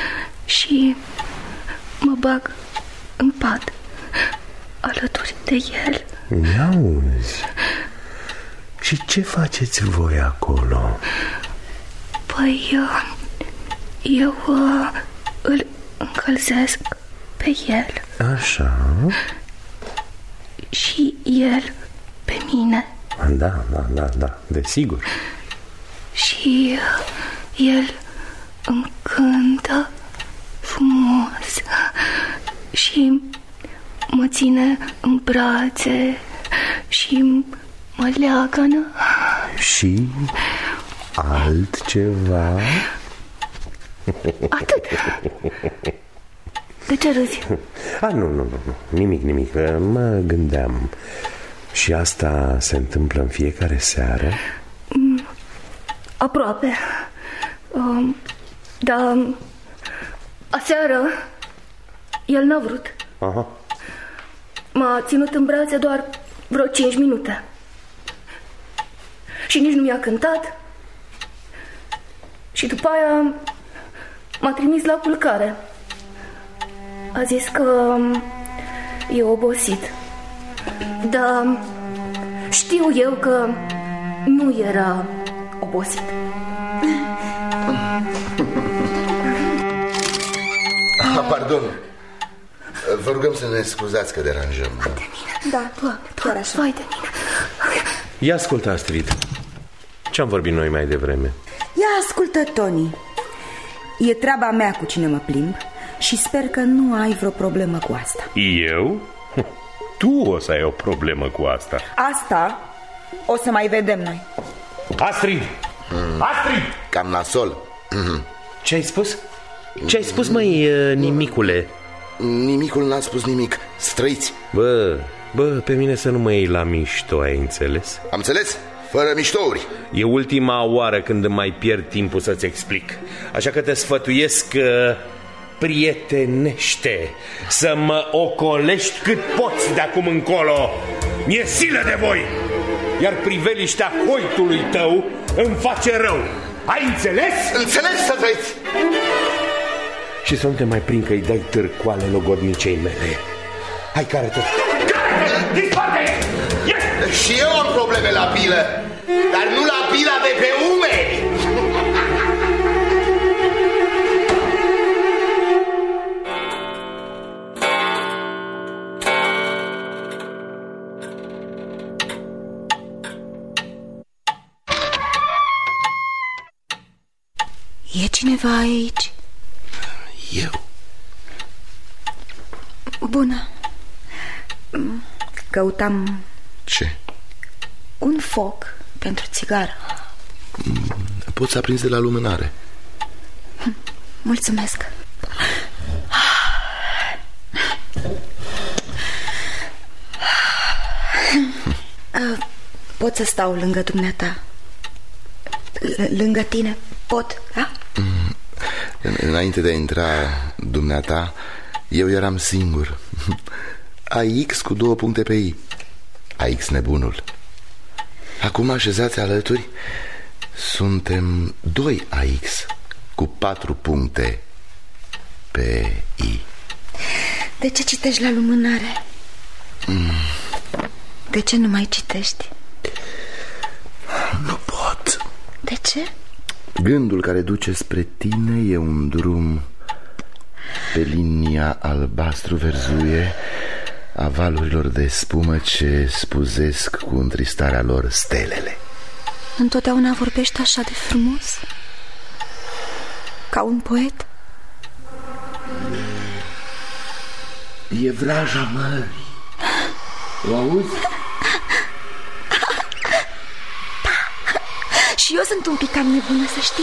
și mă bag în pat alături de el. Mi-auzi? Și ce faceți voi acolo? Păi eu îl încălzesc pe el. Așa. Și el pe mine. Da, desigur. Și el îmi cântă frumos și mă ține în brațe și mă leagănă. Și altceva? Atât. De ce râzi? Nu, nimic. Mă gândeam. Și asta se întâmplă în fiecare seară? Aproape. Dar aseară el n-a vrut. Aha. M-a ținut în brațe doar vreo 5 minute. Și nici nu mi-a cântat. Și după aia m-a trimis la culcare. A zis că e obosit. Dar știu eu că nu era obosit. Pardon. Vă rugăm să ne scuzați că deranjăm. De mine. Da, chiar așa. Vai de mine. Ia ascultă, Astrid. Ce-am vorbit noi mai devreme? Ia ascultă, Tony. E treaba mea cu cine mă plimb și sper că nu ai vreo problemă cu asta. Eu? Tu o să ai o problemă cu asta. Asta o să mai vedem noi. Astrid! Astrid! Cam nasol. Ce ai spus? Ce ai spus, măi, nimicule? Nimicul n-a spus nimic. Străiți. Bă, pe mine să nu mă iei la mișto, ai înțeles? Am înțeles? Fără miștouri. E ultima oară când îmi mai pierd timpul să-ți explic. Așa că te sfătuiesc prietenește să mă ocolești cât poți de acum încolo. Mi-e silă de voi. Iar priveliștea hoitului tău îmi face rău. Ai înțeles? Înțeles, să trăiți. Și să nu te mai prind că-i dai târcoale logodnicei mele. Hai, care-te! Disparte! Și eu am probleme la pilă, dar nu la pila de pe umeri. E cineva aici? Eu. Bună. Căutam... Ce? Un foc pentru țigară. Poți să aprinzi de la lumânare. Mulțumesc. Pot să stau lângă dumneata? Lângă tine? Pot, da? Înainte de a intra dumneata, eu eram singur. AX cu 2 puncte pe I. AX nebunul. Acum, așezați alături, suntem 2 AX cu 4 puncte pe I. De ce citești la lumânare? De ce nu mai citești? Nu pot. De ce? Gândul care duce spre tine e un drum pe linia albastru-verzuie a valurilor de spumă ce spuzesc cu întristarea lor stelele. Întotdeauna vorbești așa de frumos? Ca un poet? E vraja mării. O auzi? Da. Și eu sunt un pic cam nebună, să știi.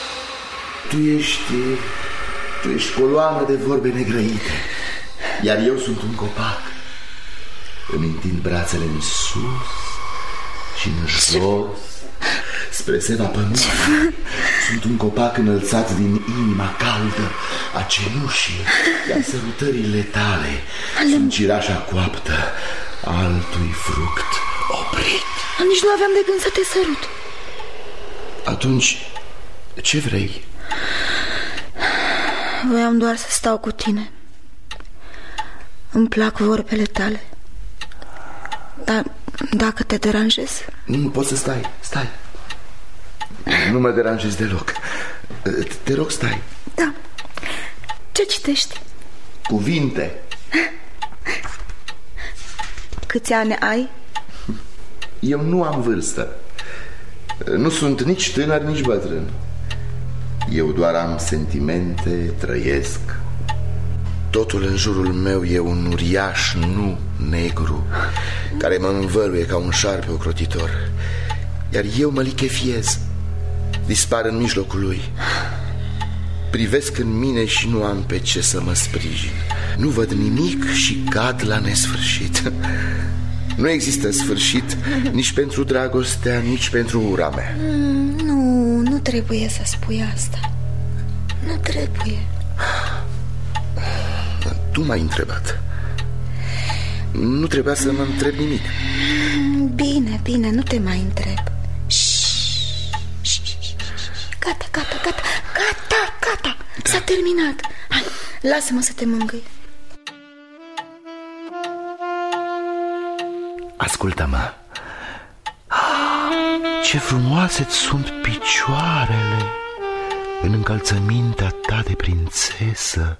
Tu ești coloană de vorbe negrăite, iar eu sunt un copac. Îmi întind brațele în sus și în jos, spre seva pământului. Sunt un copac înălțat din inima caldă a cenușii, iar sărutările tale sunt cireașa coaptă altui fruct oprit. Nici nu aveam de gând să te sărut. Atunci, ce vrei? Voiam doar să stau cu tine. Îmi plac vorbele tale. Dar dacă te deranjez... Nu poți să stai. Nu mă deranjezi deloc. Te rog, stai. Da. Ce citești? Cuvinte. Câți ani ai? Eu nu am vârstă. Nu sunt nici tânăr, nici bătrân. Eu doar am sentimente, trăiesc. Totul în jurul meu e un uriaș nu negru care mă învăluie ca un șarpe ocrotitor. Iar eu mă lichefiez, dispar în mijlocul lui. Privesc în mine și nu am pe ce să mă sprijin. Nu văd nimic și cad la nesfârșit. Nu există sfârșit nici pentru dragostea, nici pentru ura mea. Nu trebuie să spui asta. Nu trebuie. Tu m-ai întrebat. Nu trebuia să mă întreb nimic. Bine, nu te mai întreb. Gata. S-a terminat. Hai, lasă-mă să te mângâi. Ascultă-mă. Ce frumoase-ți sunt picioarele în încălțămintea ta de prințesă.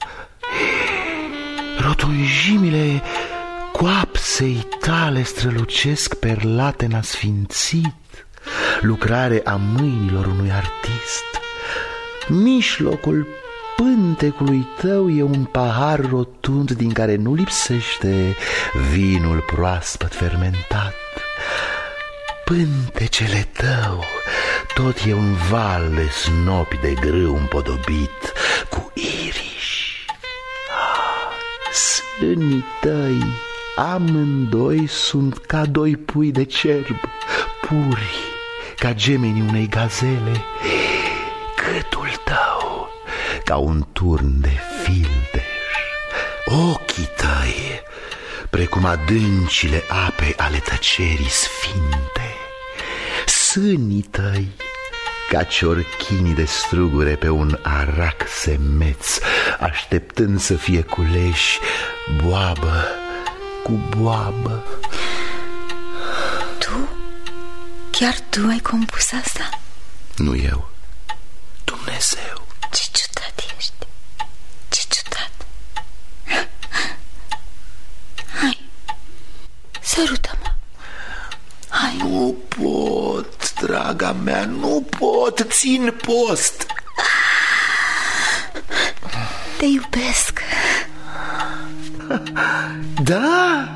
Rotunjimile coapsei tale strălucesc perlate n-asfințit, lucrare a mâinilor unui artist. Mijlocul pântecului tău e un pahar rotund din care nu lipsește vinul proaspăt fermentat. Pântecele tău tot e un val de snopi de grâu împodobit cu iriși. Sânii tăi amândoi sunt ca doi pui de cerb, puri ca gemenii unei gazele. Gâtul tău ca un turn de fildeș. Ochii tăi precum adâncile ape ale tăcerii sfinte. Sânii tăi ca ciorchinii de strugure pe un arac semeț, așteptând să fie culeși boabă cu boabă. Chiar tu ai compus asta? Nu eu, Dumnezeu. Ce ciudat ești. Ce ciudat. Hai, sărută-mă. Hai. Nu pot, draga mea, nu pot, țin post. Te iubesc. Da?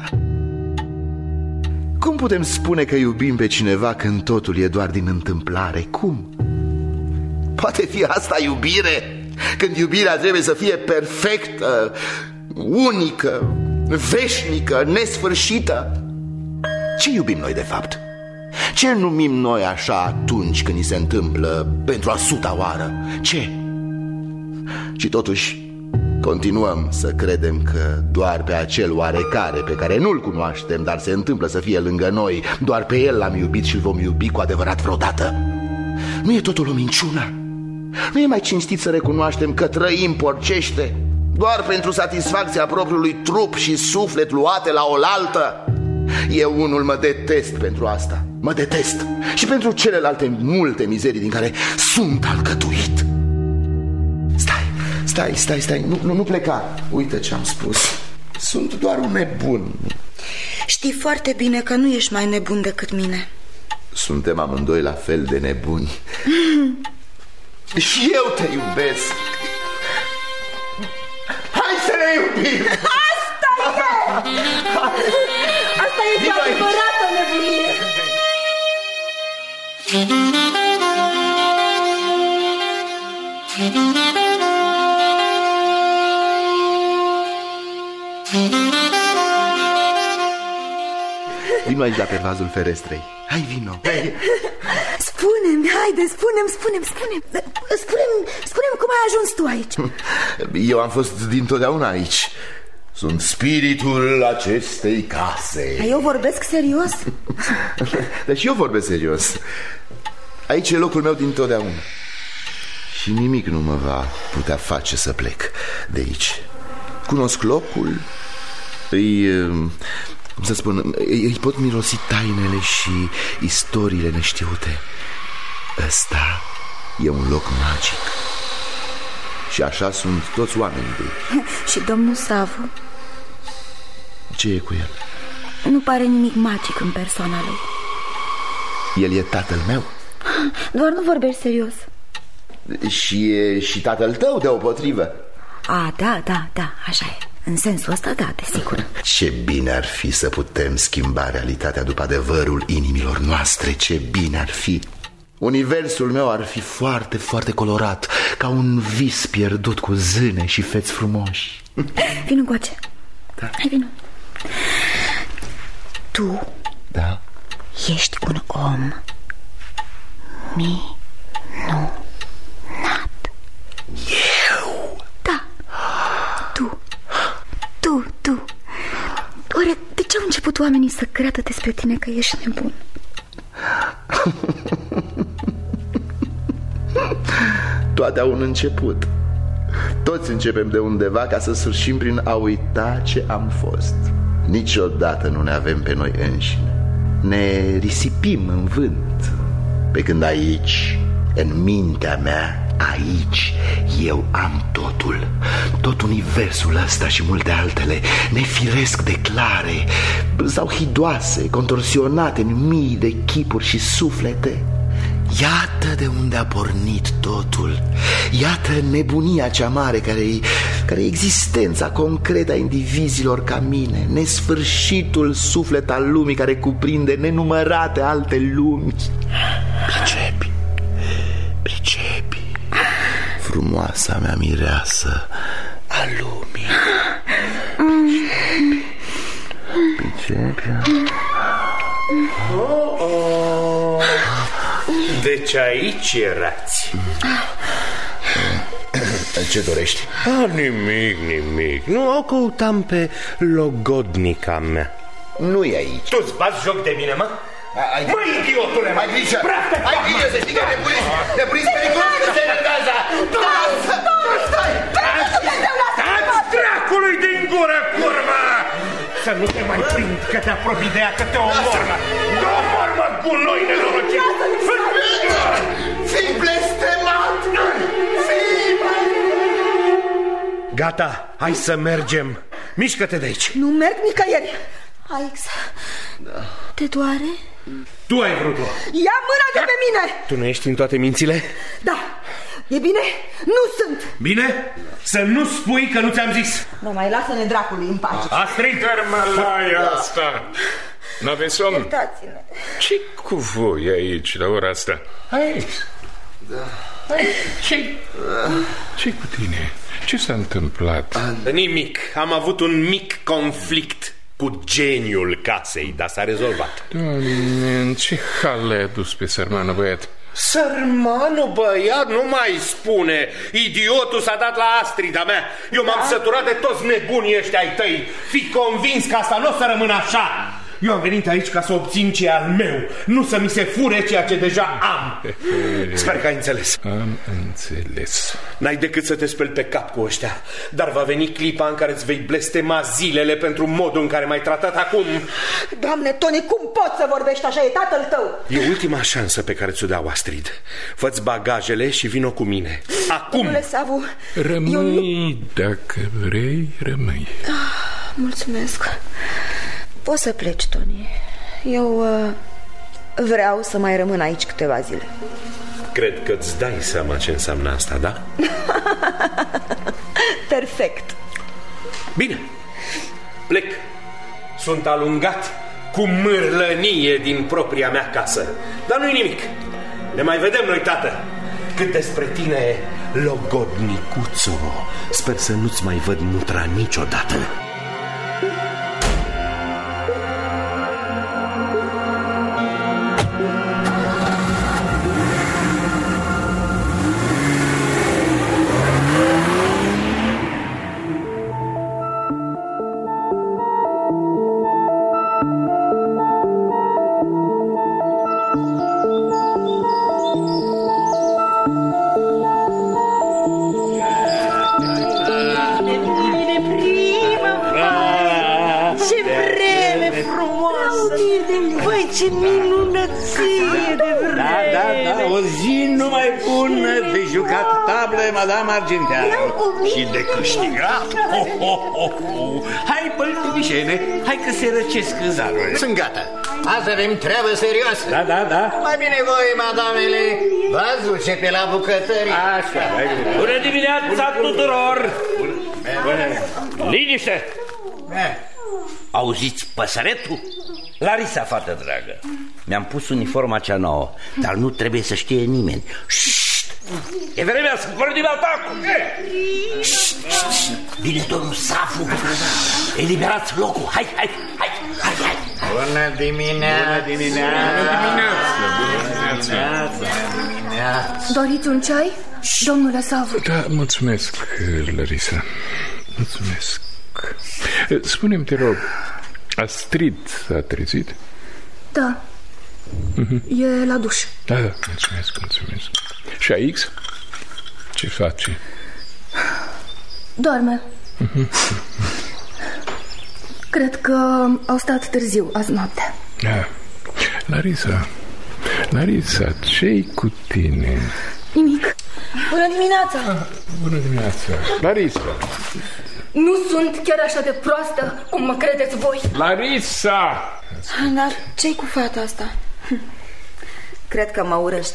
Cum putem spune că iubim pe cineva când totul e doar din întâmplare? Cum? Poate fi asta iubire? Când iubirea trebuie să fie perfectă, unică, veșnică, nesfârșită? Ce iubim noi de fapt? Ce numim noi așa atunci când ni se întâmplă pentru a suta oară? Ce? Și totuși continuăm să credem că doar pe acel oarecare pe care nu-l cunoaștem, dar se întâmplă să fie lângă noi, doar pe el l-am iubit și îl vom iubi cu adevărat vreodată. Nu e totul o minciună? Nu e mai cinstit să recunoaștem că trăim porcește doar pentru satisfacția propriului trup și suflet luate la oaltă? Eu unul mă detest pentru asta. Mă detest și pentru celelalte multe mizerii din care sunt alcătuit. Stai, nu pleca. Uite ce-am spus. Sunt doar un nebun. Știi foarte bine că nu ești mai nebun decât mine. Suntem amândoi la fel de nebuni. Și eu te iubesc. Hai să ne iubim. Asta e! Asta e adevărată nebunie. Vino aici la pervazul ferestrei. Hai, vino. Spune-mi, haide, spune-mi cum ai ajuns tu aici. Eu am fost dintotdeauna aici. Sunt spiritul acestei case. Eu vorbesc serios? Deci eu vorbesc serios. Aici e locul meu dintotdeauna. Și nimic nu mă va putea face să plec de aici. Cunosc locul, cum să spun, îi pot mirosi tainele și istoriile neștiute. Ăsta e un loc magic. Și așa sunt toți oamenii de aici. Și domnul Savu? Ce e cu el? Nu pare nimic magic în persoana lui. El e tatăl meu. Doar nu vorbești serios. Și e și tatăl tău deopotrivă. Da, așa e. În sensul ăsta, da, desigur. Ce bine ar fi să putem schimba realitatea după adevărul inimilor noastre. Ce bine ar fi. Universul meu ar fi foarte, foarte colorat, ca un vis pierdut cu zâne și feți frumoși. Vino încoace. Da. Hai, vino. Tu ești un om minunat. Eu? Da. Tu. Oare de ce au început oamenii să creadă despre tine că ești nebun? Toate au un început. Toți începem de undeva ca să sfârșim prin a uita ce am fost. Niciodată nu ne avem pe noi înșine. Ne risipim în vânt. Pe când aici, în mintea mea, aici, eu am totul. Tot universul ăsta și multe altele, nefiresc de clare sau hidoase, contorsionate în mii de chipuri și suflete. Iată de unde a pornit totul. Iată nebunia cea mare care e existența concretă a indivizilor ca mine. Nesfârșitul suflet al lumii care cuprinde nenumărate alte lumi. Pricepi frumoasa mea mireasă a lumii. Pricepi. Deci aici erați. Ce dorești? Nimic. Nu, o căutam pe logodnica mea. Nu e aici. Tu-ți bați joc de mine, mă? Măi, idiotule, ai grijă! Ai grijă să știi că nebuniți periculos că stai în Gaza! Stai! Taci dracului din gură, curva! Să nu te mai prind că te apropii de ea, că te omormă! Te omormă, gunoi nenorocit! Fii blestemat! Gata, hai să mergem. Mișcă-te de aici. Nu merg nicăieri. Alex, te doare? Tu ai vrut-o. Ia mâna de pe mine. Tu nu ești în toate mințile? Da, e bine? Nu sunt. Bine? Să nu spui că nu ți-am zis. Nu mai lasă-ne dracului în pace. Astrid, Termalaia asta. N-aveți somn? Iertați-ne. Ce cu voi aici la ora asta? Aici. Ce cu tine? Ce s-a întâmplat? Nimic. Am avut un mic conflict cu geniul casei, dar s-a rezolvat. Doamne, în ce hal l-ai adus pe sărmanul băiat? Sărmanul băiat, nu mai spune. Idiotul s-a dat la Astrida mea. Eu m-am săturat de toți nebunii ăștia ai tăi. Fii convins că asta nu o să rămână așa. Eu am venit aici ca să obțin ce al meu, nu să mi se fure ceea ce deja am. Sper că ai înțeles. Am înțeles. N-ai decât să te speli pe cap cu ăștia, dar va veni clipa în care îți vei blestema zilele pentru modul în care m-ai tratat acum. Doamne, Tony, cum poți să vorbești așa? E tatăl tău. E ultima șansă pe care ți-o dau, Astrid. Fă-ți bagajele și vino cu mine. Acum. Domnule Savu, rămâi, dacă vrei, rămâi. Mulțumesc. Poți să pleci, Tony. Eu vreau să mai rămân aici câteva zile. Cred că îți dai seama ce înseamnă asta, da? Perfect. Bine, plec. Sunt alungat cu mârlănie din propria mea casă. Dar nu-i nimic. Ne mai vedem noi, tată. Cât despre tine, logodnicuțo, sper să nu-ți mai văd mutra niciodată. Ce vreme frumoasă! Băi, ce minunăție de vreme! Da, o zi numai bună de jucat tablă, Madame Argenteanu. Și de câștigat. Hai, păltivișene, hai că se răcesc zarurile. Sunt gata. Azi avem treabă serioasă. Da. Mai bine voi, madamele, v-ați duce pe la bucătărie. Așa. Bună dimineața tuturor! Liniște! Auziți păsăretul? Larisa, fată dragă, mi-am pus uniforma cea nouă, dar nu trebuie să știe nimeni. Șșt! E vremea să pornim atacul! Vine domnul Safu! Eliberați locul! Hai! Bună dimineața! Doriți un ceai, domnule Savu? Da, mulțumesc, Larisa. Mulțumesc. Spune-mi, te rog, Astrid s-a trezit? Da. E la duș. Da, mulțumesc. Și Aix? Ce face? Doarme. Cred că au stat târziu azi noapte. Da. Larisa, ce-i cu tine? Nimic. Bună dimineața. Bună dimineața. Larisa. Nu sunt chiar așa de proastă cum mă credeți voi. Larisa! Dar ce-i cu fata asta? Cred că mă urăște.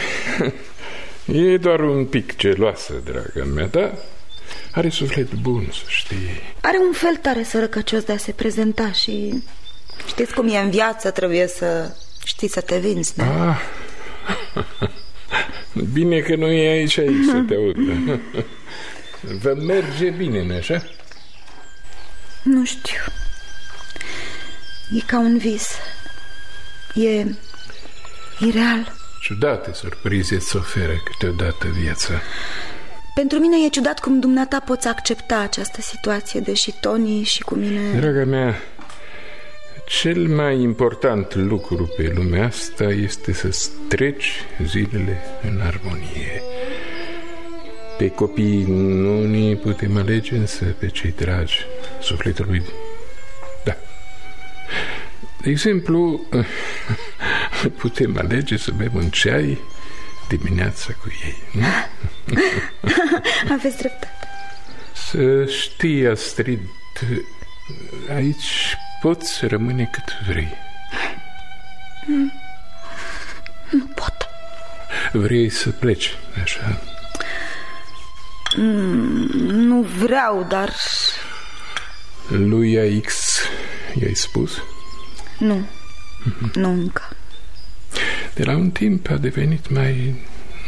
E doar un pic geloasă, dragă mea, da? Are suflet bun, să știi. Are un fel tare sărăcăcios de a se prezenta și... Știți cum e în viață, trebuie să știi să te vinzi, da? Bine că nu e aici să te audă. Vă merge bine, nu așa? Nu știu. E ca un vis. E ireal. Ciudate surprize îți oferă câteodată viața. Pentru mine e ciudat cum dumneata poți accepta această situație, deși Tony și cu mine... Draga mea, cel mai important lucru pe lumea asta este să treci zilele în armonie. Pe copii nu ne putem alege, însă pe cei dragi sufletului, da. De exemplu, putem alege să bem un ceai dimineața cu ei, nu? Aveți dreptate. Să știi, Astrid, aici poți rămâne cât vrei. Nu pot. Vrei să pleci, așa? Nu vreau, dar... Lui Aix i-ai spus? Nu, nu încă. De la un timp a devenit mai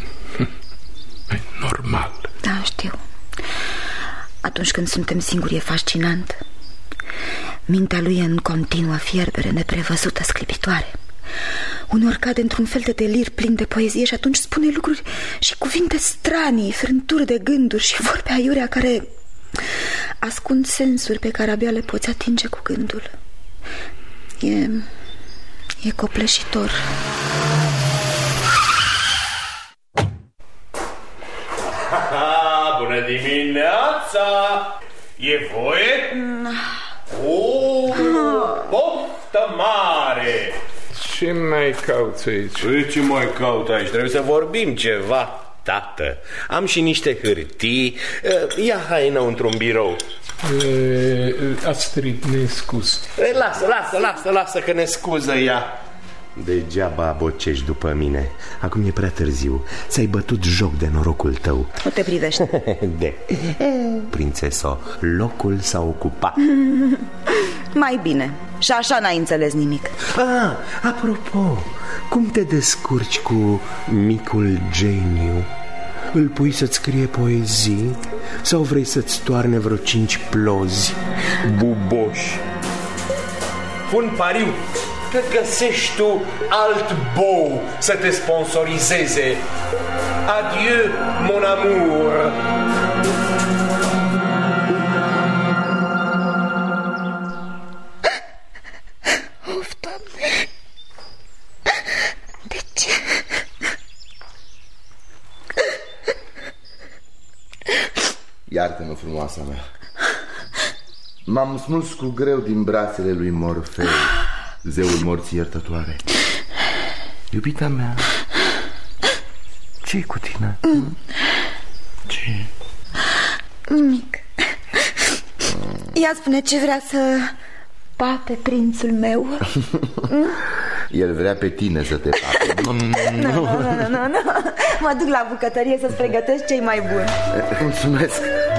normal. Da, știu. Atunci când suntem singuri e fascinant. Mintea lui e în continuă fierbere neprevăzută, sclipitoare. Uneori cade într-un fel de delir plin de poezie și atunci spune lucruri și cuvinte stranii, frânturi de gânduri și vorbe aiurea care ascund sensuri pe care abia le poți atinge cu gândul. E copleșitor. Bună dimineața! E voie? Poftă mare! Ce mai cauți aici? Ce mai caut aici? Trebuie să vorbim ceva, tată. Am și niște hârtii. Ia hai înăuntru-n birou. Astrid, ne scuz. Lasă că ne scuză ea. Degeaba bocești după mine. Acum e prea târziu. Ți-ai bătut joc de norocul tău. Nu te privește. Prințeso, locul s-a ocupat. Mai bine. Și așa n-ai înțeles nimic. Apropo, cum te descurci cu micul geniu? Îl pui să-ți scrie poezii? Sau vrei să-ți toarne vreo 5 plozi buboși? Pun pariu că găsești tu alt bou să te sponsorizeze. Adieu, mon amour. Of, Doamne! De ce? Iartă-mă, frumoasa mea. M-am smuls cu greu din brațele lui Morfeu, zeul morții iertătoare. Iubita mea, ce-i cu tine? Ce? Nimic. Ea spune ce vrea să pape prințul meu. El vrea pe tine să te pape. Nu. Mă duc la bucătărie să-ți pregătesc cei mai buni. Mulțumesc.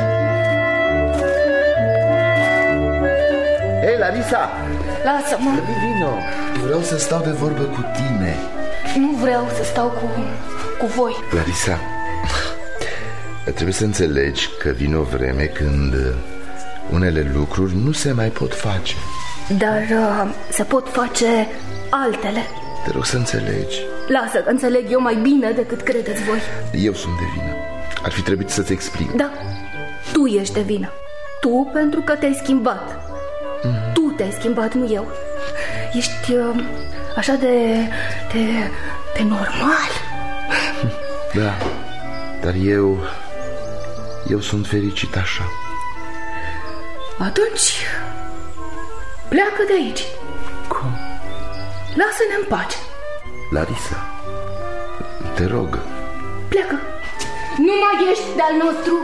Hei, Larisa! Lasă-mă. Vino, vreau să stau de vorbă cu tine. Nu vreau să stau cu voi. Larisa, trebuie să înțelegi că vine o vreme când unele lucruri nu se mai pot face. Dar se pot face altele. Te rog să înțelegi. Lasă că înțeleg eu mai bine decât credeți voi. Eu sunt de vină. Ar fi trebuit să-ți explic. Da, tu ești de vină. Tu pentru că te-ai schimbat. Tu te-ai schimbat, nu eu. Ești așa de normal. Da, dar eu sunt fericit așa. Atunci pleacă de aici. Cum? Lasă-ne în pace. Larisa, te rog. Pleacă. Nu mai ești de-al nostru.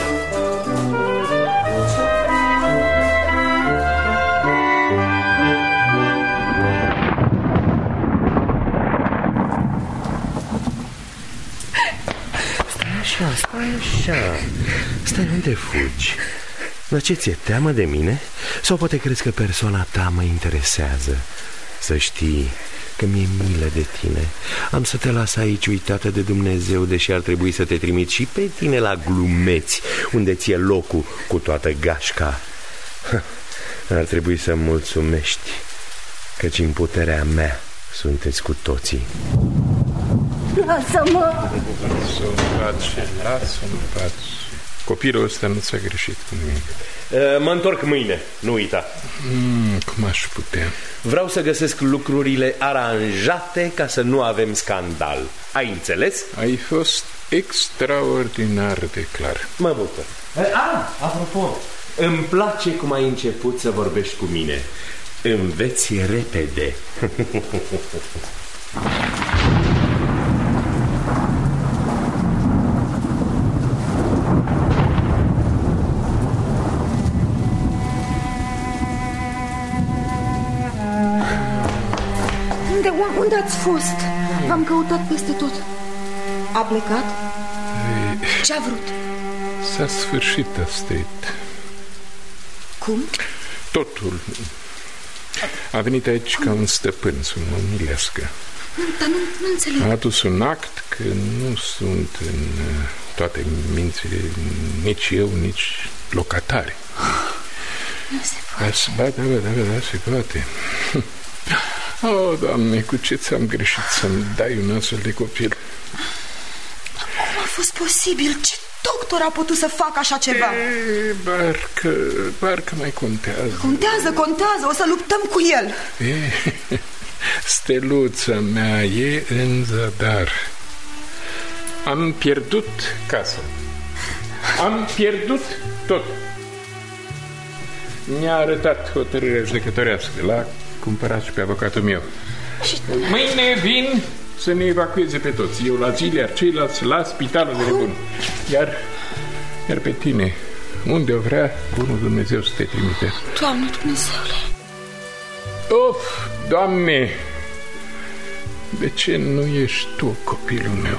Stai așa. Stai, unde fugi? La ce ți-e teamă de mine? Sau poate crezi că persoana ta mă interesează? Să știi că mi-e milă de tine. Am să te las aici uitată de Dumnezeu, deși ar trebui să te trimit și pe tine la Glumeți, unde ți-e locul cu toată gașca. Ar trebui să mulțumești, căci în puterea mea sunteți cu toții. Lasă-mă! Lasă-mă în pace. Copilul ăsta nu ți-a greșit cu nimic. Mă întorc mâine, nu uita. Cum aș putea? Vreau să găsesc lucrurile aranjate ca să nu avem scandal. Ai înțeles? Ai fost extraordinar de clar. Mă bucur. Apropo, îmi place cum ai început să vorbești cu mine. Înveți repede. Unde ați fost? V-am căutat peste tot. A plecat? Ce-a vrut? S-a sfârșit asta. Cum? Totul. A venit aici ca un stăpân să mă umilească. Dar nu înțeleg. A adus un act că nu sunt în toate mințile nici eu, nici locatari. Nu se poate. Da, se poate. Oh, Doamne, cu ce ți-am greșit să-mi dai un astfel de copil? Cum a fost posibil? Ce doctor a putut să facă așa ceva? Parcă mai contează. Contează, o să luptăm cu el. Steluța mea e în zadar. Am pierdut casa. Am pierdut tot. Mi-a arătat hotărârea judecătorească. L-a cumpărat și pe avocatul meu. Mâine vin să ne evacueze pe toți. Eu la Ziliar, ceilalți la spitalul de nebun. Iar pe tine, unde o vrea bunul Dumnezeu să te trimite. Doamne Dumnezeule! Of, Doamne! De ce nu ești tu copilul meu?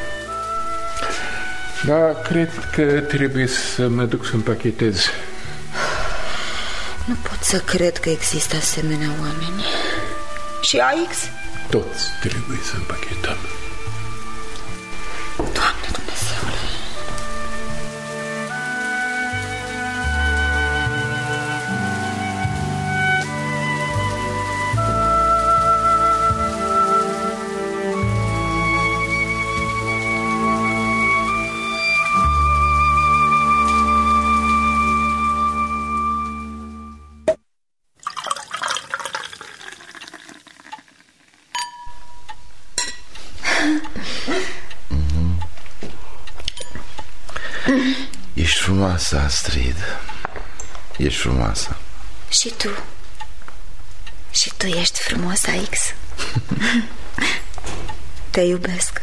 Da, cred că trebuie să mă duc să împachetez. Nu pot să cred că există asemenea oameni. Și AX? Toți trebuie să împachetăm. Doamne Dumnezeule! Ești frumoasă, Astrid. Ești frumoasă. Și tu. Și tu ești frumos, Aix. Te iubesc.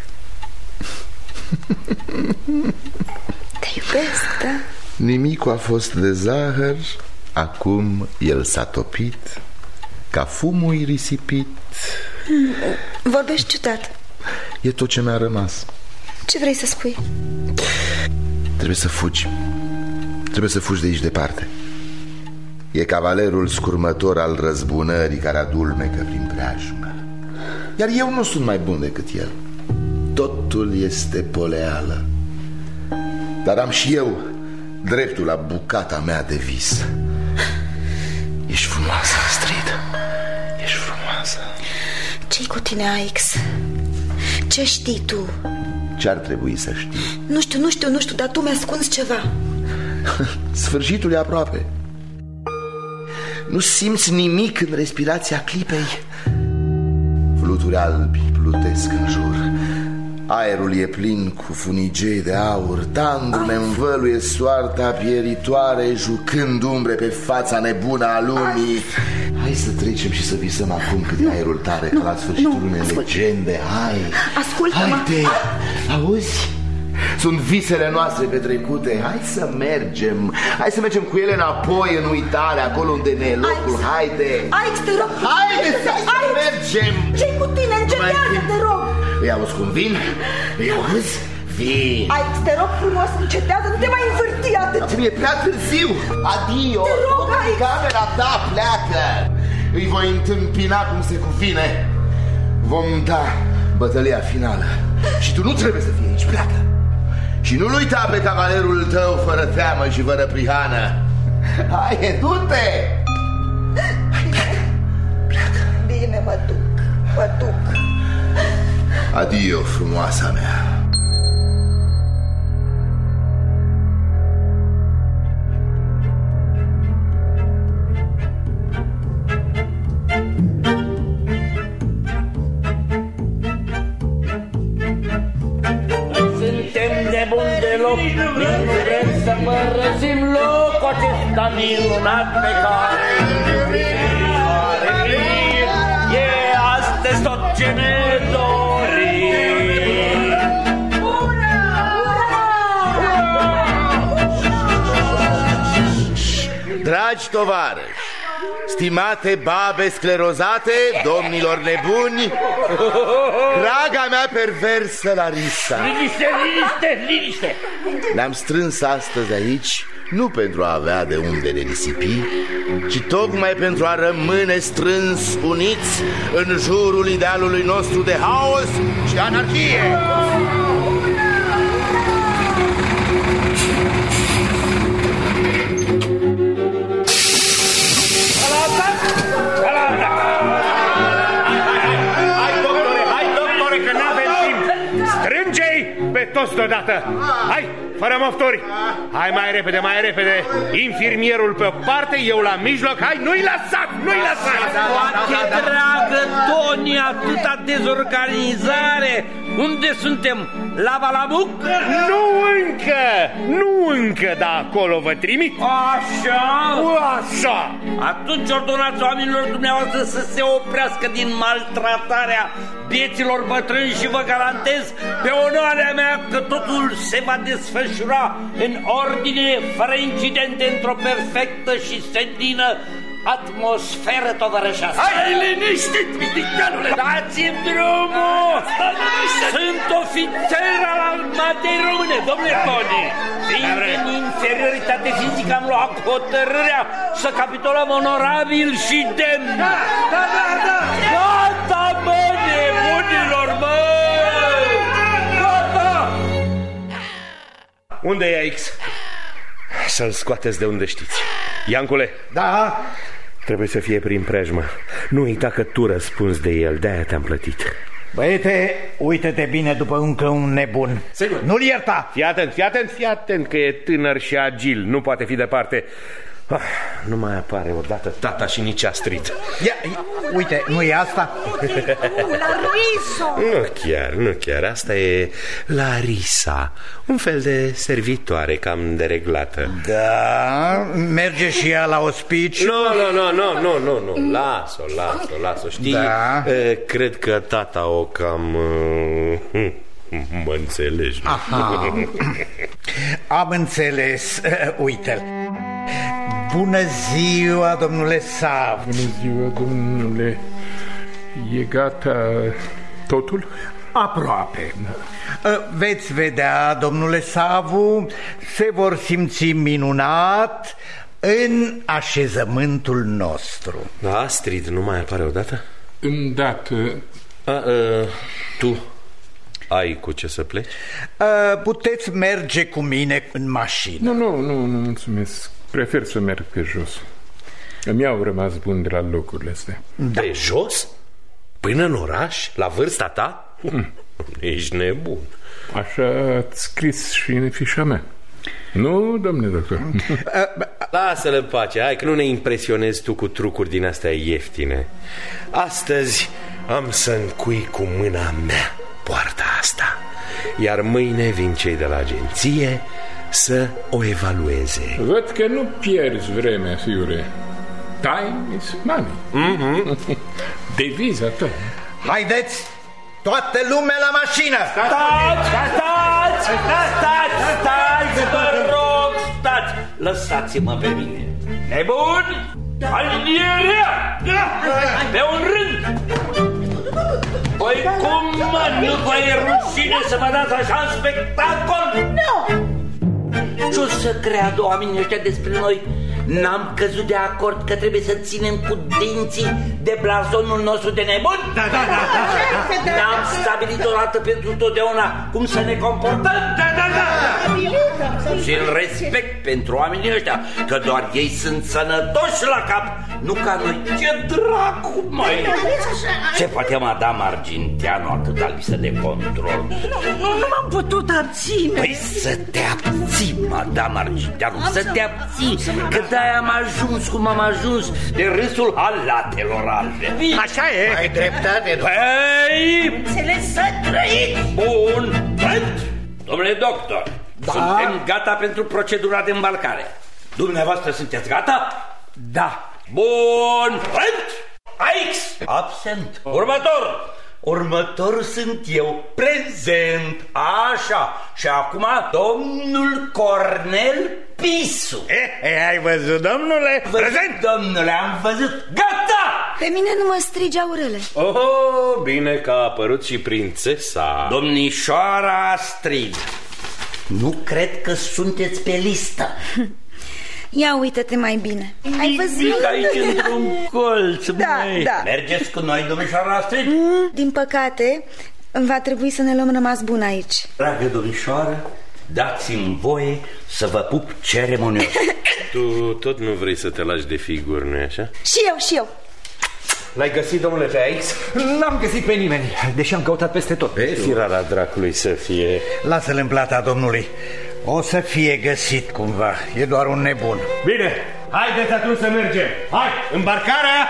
Te iubesc, da? Nimicul a fost de zahăr, acum el s-a topit, ca fumul risipit. Vorbești ciudat. E tot ce mi-a rămas. Ce vrei să spui? Trebuie să fugi. Trebuie să fugi de aici departe. E cavalerul scurmător al răzbunării care adulmecă prin preajmă. Iar eu nu sunt mai bun decât el. Totul este poleală. Dar am și eu dreptul la bucata mea de vis. Ești frumoasă, Astrid. Ești frumoasă. Ce-i cu tine, Aix? Ce știi tu? Ce-ar trebui să știi? Nu știu, dar tu mi-ascunzi ceva. Sfârșitul e aproape. Nu simți nimic în respirația clipei. Fluturi albi plutesc în jur. Aerul e plin cu funigei de aur. Tangul ne învăluie soarta pieritoare, jucând umbre pe fața nebună a lumii. Hai să trecem și să visăm acum cât e aerul tare, ca la sfârșitul unei legende. Hai, ascultă-mă. Haide, auzi? Sunt visele noastre petrecute. Hai să mergem. Hai să mergem cu ele înapoi în uitare, acolo unde ne e locul. Haide. Aix, te rog. Haide să mergem. Ce-i cu tine? Încetează, te rog. Îi auzi cum vin? Îi auzi? Vin. Aix, te rog frumos, încetează. Nu te mai învârti atât. Mi-e prea târziu. Adio. Te rog, Aix. Camera ta pleacă. Îi voi întâmpina cum se cuvine. Vom da bătălia finală. Și tu nu trebuie să fii aici. Pleacă. Și nu-l uita pe cavalerul tău fără teamă și fără prihană. Hai, du-te! Pleacă. Bine, mă duc. Adio, frumoasa mea. Vrem să părăsim locul acesta minunat pe care e astăzi tot ce ne dorim. Dragi tovarăși, stimate babe sclerozate, domnilor nebuni, draga mea perversă Larisa. Liniște! Ne-am strâns astăzi aici nu pentru a avea de unde ne risipi, ci tocmai pentru a rămâne strâns uniți în jurul idealului nostru de haos și anarhie. Pe toți deodată. Hai, fără mofturi. Hai mai repede. Infirmierul pe o parte, eu la mijloc. Hai, nu-i lăsați. Poate, dragă Toni, atâta dezorganizare. Unde suntem? La Balabuc? Nu încă, dar acolo vă trimit. Așa. Atunci ordonați oamenilor dumneavoastră să se oprească din maltratarea bieților bătrâni și vă garantez pe onoarea mea că totul se va desfășura în ordine, fără incidente, într-o perfectă și senină atmosferă tovărășească. Hai, liniștit, piticanule! Dați-mi drumul! Sunt ofițer al armatei române, domnule Toni. Fiind în inferioritate fizică, am luat hotărârea să capitulăm onorabil și demn. Da! Gata, mă, nebunilor, mă! Gata! Unde e Aix? Să-l scoateți de unde știți. Iancule? Da? Trebuie să fie prin preajmă. Nu uita că tu răspunzi de el, de-aia te-am plătit. Băiete, uită-te bine după încă un nebun. Sigur. Nu-l ierta. Fii atent că e tânăr și agil. Nu poate fi departe. Nu mai apare odată tata și nici Astrid. Ia, uite, nu e asta? Larisa! Nu chiar, asta e Larisa, un fel de servitoare cam dereglată. Da, merge și ea la ospiciu? Nu, las-o, știi? Da. Cred că tata o cam... mă înțelegi. Aha. Am înțeles, uite-l. Bună ziua, domnule Sav. Bună ziua, domnule. E gata totul? Aproape. Veți vedea, domnule Savu, se vor simți minunat în așezământul nostru. Da, Astrid nu mai apare odată? Îndată. Tu ai cu ce să pleci? Puteți merge cu mine în mașină. Nu, mulțumesc. Prefer să merg pe jos. Îmi au rămas bun de la locurile astea. Pe jos? Până în oraș? La vârsta ta? Ești nebun. Așa ați scris și în fișa mea. Nu, domnule doctor. Lasă-l în pace, hai că nu ne impresionezi tu cu trucuri din astea ieftine. Astăzi am să încui cu mâna mea poarta asta, iar mâine vin cei de la agenție să o evalueze. Văd că nu pierzi vremea, fiule. Time is money. Deviza ta. Haideți, toată lumea la mașină! Stați, vă rog, stați! Lăsați-mă pe mine. Nebuni! Alinierea! Pe un rând! Păi cum, mă, nu vă e rușine să vă dați așa în spectacol? Nu! Ce-o să creadă oamenii ăștia despre noi? N-am căzut de acord că trebuie să ținem cu dinții de blazonul nostru de nebun? Da. N-am stabilit odată pentru totdeauna cum să ne comportăm? Da. Și îl respect pentru oamenii ăștia, că doar ei sunt sănătoși la cap, nu ca noi. Ce dracu, mai! Ce poate Madame Arginteanu atâta lipsă de control? Nu m-am putut abține. Păi să te abții, Madame Arginteanu, să te abții, că de-aia am ajuns cum am ajuns, de râsul halatelor albe. Așa e. Ai dreptate. Păi, Înțeles, să trăiți. bun, drept. Domnule doctor, suntem gata pentru procedura de îmbarcare. Dumneavoastră sunteți gata? Da. Bun, drept. Aix, absent. Următor sunt eu, prezent. Așa. Și acum domnul Cornel Pisu. Ai văzut, domnule? Prezent, domnule, am văzut. Gata! Pe mine nu mă strigi, Aurele. Oh, bine că a apărut și prințesa. Domnișoara Astrid, nu cred că sunteți pe listă. Ia uită-te mai bine. Ai văzut? Aici într-un colț. Da. Mergeți cu noi, domnișoara Astrid? Din păcate, va trebui să ne luăm rămas bun aici. Dragă domnișoară, dați-mi voie să vă pup ceremonios. Tu tot nu vrei să te lași de figuri, nu-i așa? Și eu. L-ai găsit, domnule, pe aici? N-am găsit pe nimeni, deși am căutat peste tot. Pe firara dracului să fie. Lasă-l în plata domnului. O să fie găsit cumva. E doar un nebun. Bine, haideți atunci să mergem. Hai, îmbarcarea!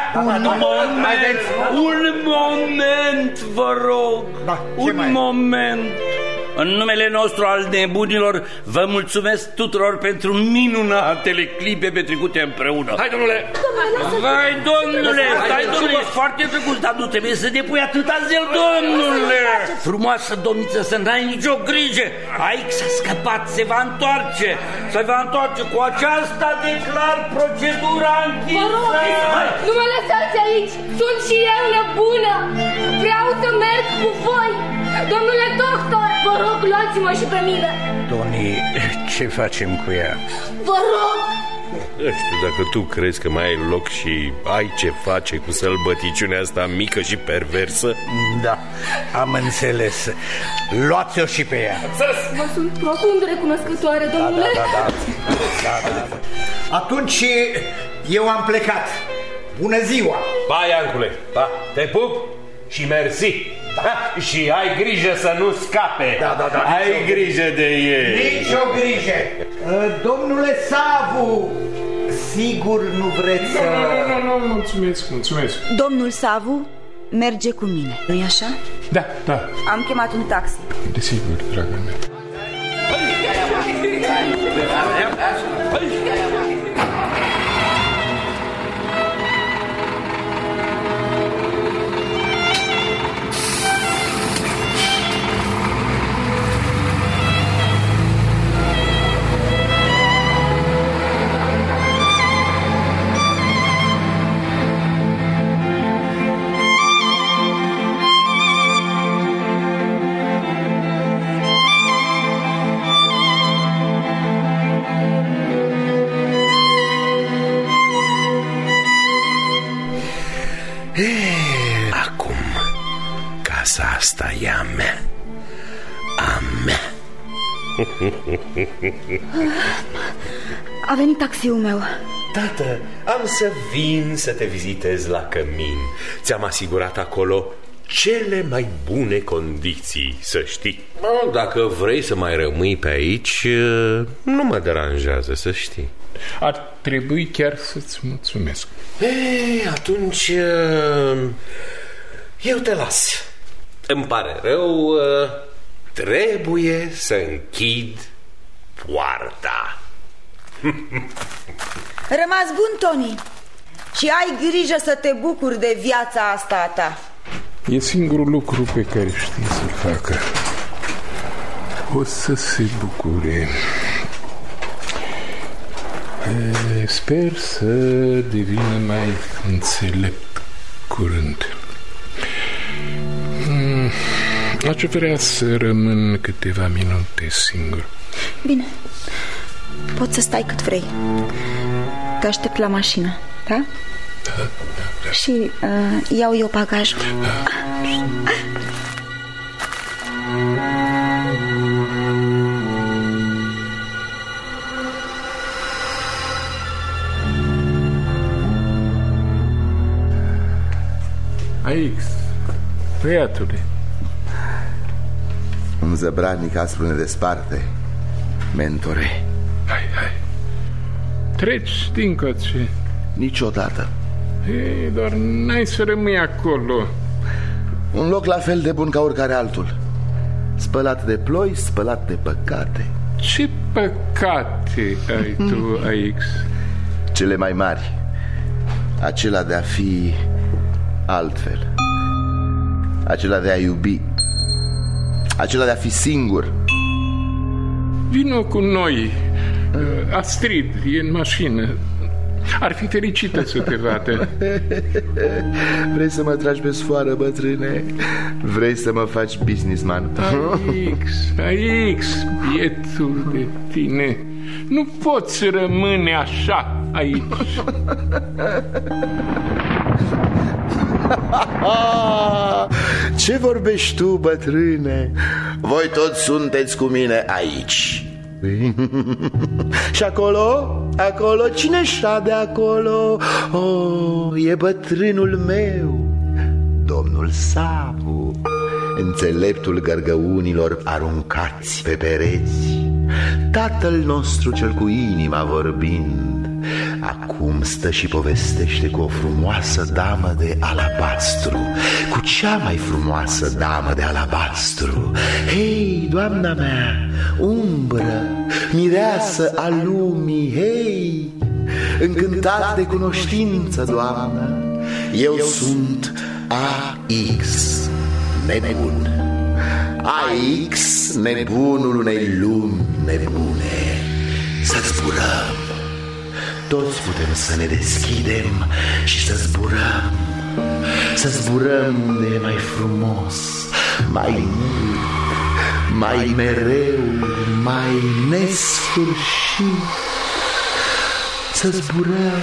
Un moment, vă rog. Un moment. În numele nostru al nebunilor, vă mulțumesc tuturor pentru minunatele clipe petrecute împreună. Hai, domnule! Vai, domnule, e foarte drăguț, dar nu trebuie să depui atâta zel, domnule. Frumoasă domniță, să n-ai nicio grijă. Aici s-a scăpat, se va întoarce. Cu aceasta declar procedura închisă. Vă rog, nu mă lăsați aici. Sunt și eu nebună. Vreau să merg cu voi. Domnule doctor, vă rog, luați-mă și pe mine. Toni, ce facem cu ea? Vă rog. Nu știu dacă tu crezi că mai ai loc și ai ce face cu sălbăticiunea asta mică și perversă. Da, am înțeles. Luați-o și pe ea. Vă sunt profund recunoscătoare, domnule. Da. Atunci eu am plecat. Bună ziua. Pa, Iancule, pa, te pup și mersi. Da. Și ai grijă să nu scape. Da. Ai grijă de ei. Nici o grijă. Domnule Savu, sigur nu vreți să... Nu, mulțumesc. Domnul Savu merge cu mine, nu-i așa? Da. Am chemat un taxi. Desigur, dragă mea. Acum casa asta e a mea. A mea. A venit taxiul meu. Tată, am să vin să te vizitez la cămin. Ți-am asigurat acolo cele mai bune condiții, să știi. Dacă vrei să mai rămâi pe aici, nu mă deranjează, să știi. Ar trebui chiar să-ți mulțumesc. Atunci eu te las. Îmi pare rău, trebuie să închid poarta. Rămas bun, Tony. Și ai grijă să te bucuri de viața asta a ta. E singurul lucru pe care știi să-l facă. O să se bucure. Sper să devină mai înțelept curând. Aș vrea să rămân câteva minute singur. Bine, poți să stai cât vrei. Te aștept la mașină, da? Da. Și iau eu bagajul. Aix, băiatule. Un zăbradnic aspru ne desparte, mentore. Hai. Treci dincoace. Niciodată. Doar n-ai să rămâi acolo. Un loc la fel de bun ca oricare altul. Spălat de ploi, spălat de păcate. Ce păcate ai tu, Aix? Cele mai mari. Acela de a fi altfel. Acela de a iubi. Acela de a fi singur. Vino cu noi. Astrid e în mașină. Ar fi fericită să te vadă. Vrei să mă tragi pe sfoară, bătrâne? Vrei să mă faci businessman? Aix, bietul de tine. Nu poți rămâne așa aici. Ce vorbești tu, bătrâne? Voi toți sunteți cu mine aici. Și acolo, cine șade acolo? E bătrânul meu, domnul Savu, înțeleptul gărgăunilor aruncați pe pereți, tatăl nostru cel cu inima vorbind. Acum stă și povestește cu o frumoasă damă de alabastru, cu cea mai frumoasă damă de alabastru. Hei, doamna mea, umbră, mireasă a lumii, hei, încântat de cunoștință, doamnă, eu sunt Aix, nebun. Aix, nebunul unei lumi nebune. Să zburăm. Toți putem să ne deschidem și să zburăm. Să zburăm unde e mai frumos, mai mult, mai mereu, mai nesfârșit. Să zburăm.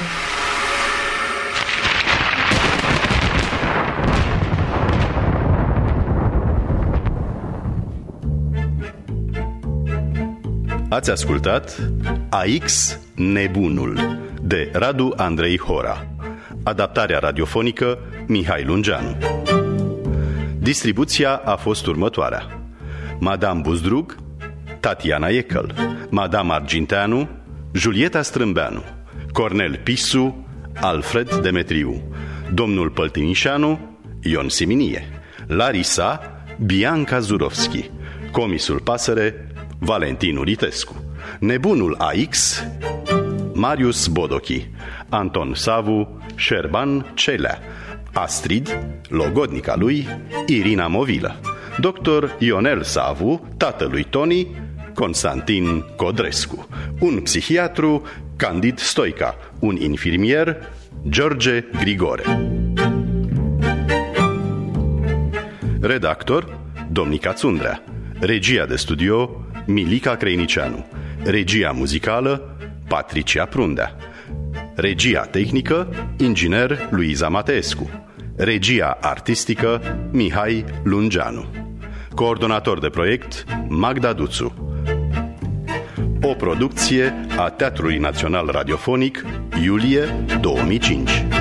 Ați ascultat Aix, nebunul, de Radu Andrei Hora. Adaptarea radiofonică Mihai Lungeanu. Distribuția a fost următoarea: Madame Buzdrug, Tatiana Ecăl, Madame Arginteanu, Julieta Strâmbeanu, Cornel Pisu, Alfred Demetriu, domnul Păltinișanu, Ion Siminie, Larisa, Bianca Zurovski, comisul Pasăre, Valentin Uritescu, nebunul AX, Marius Bodochi, Anton Savu, Șerban Celea, Astrid, logodnica lui, Irina Movilă, Dr. Ionel Savu, tatălui Toni, Constantin Codrescu, un psihiatru, Candid Stoica, un infirmier, George Grigore. Redactor, Domnica Țundrea. Regia de studio, Milica Creinicianu. Regia muzicală, Patricia Prundea. Regia tehnică, inginer Luiza Mateescu. Regia artistică, Mihai Lungeanu. Coordonator de proiect, Magda Duțu. O producție a Teatrului Național Radiofonic, iulie 2005.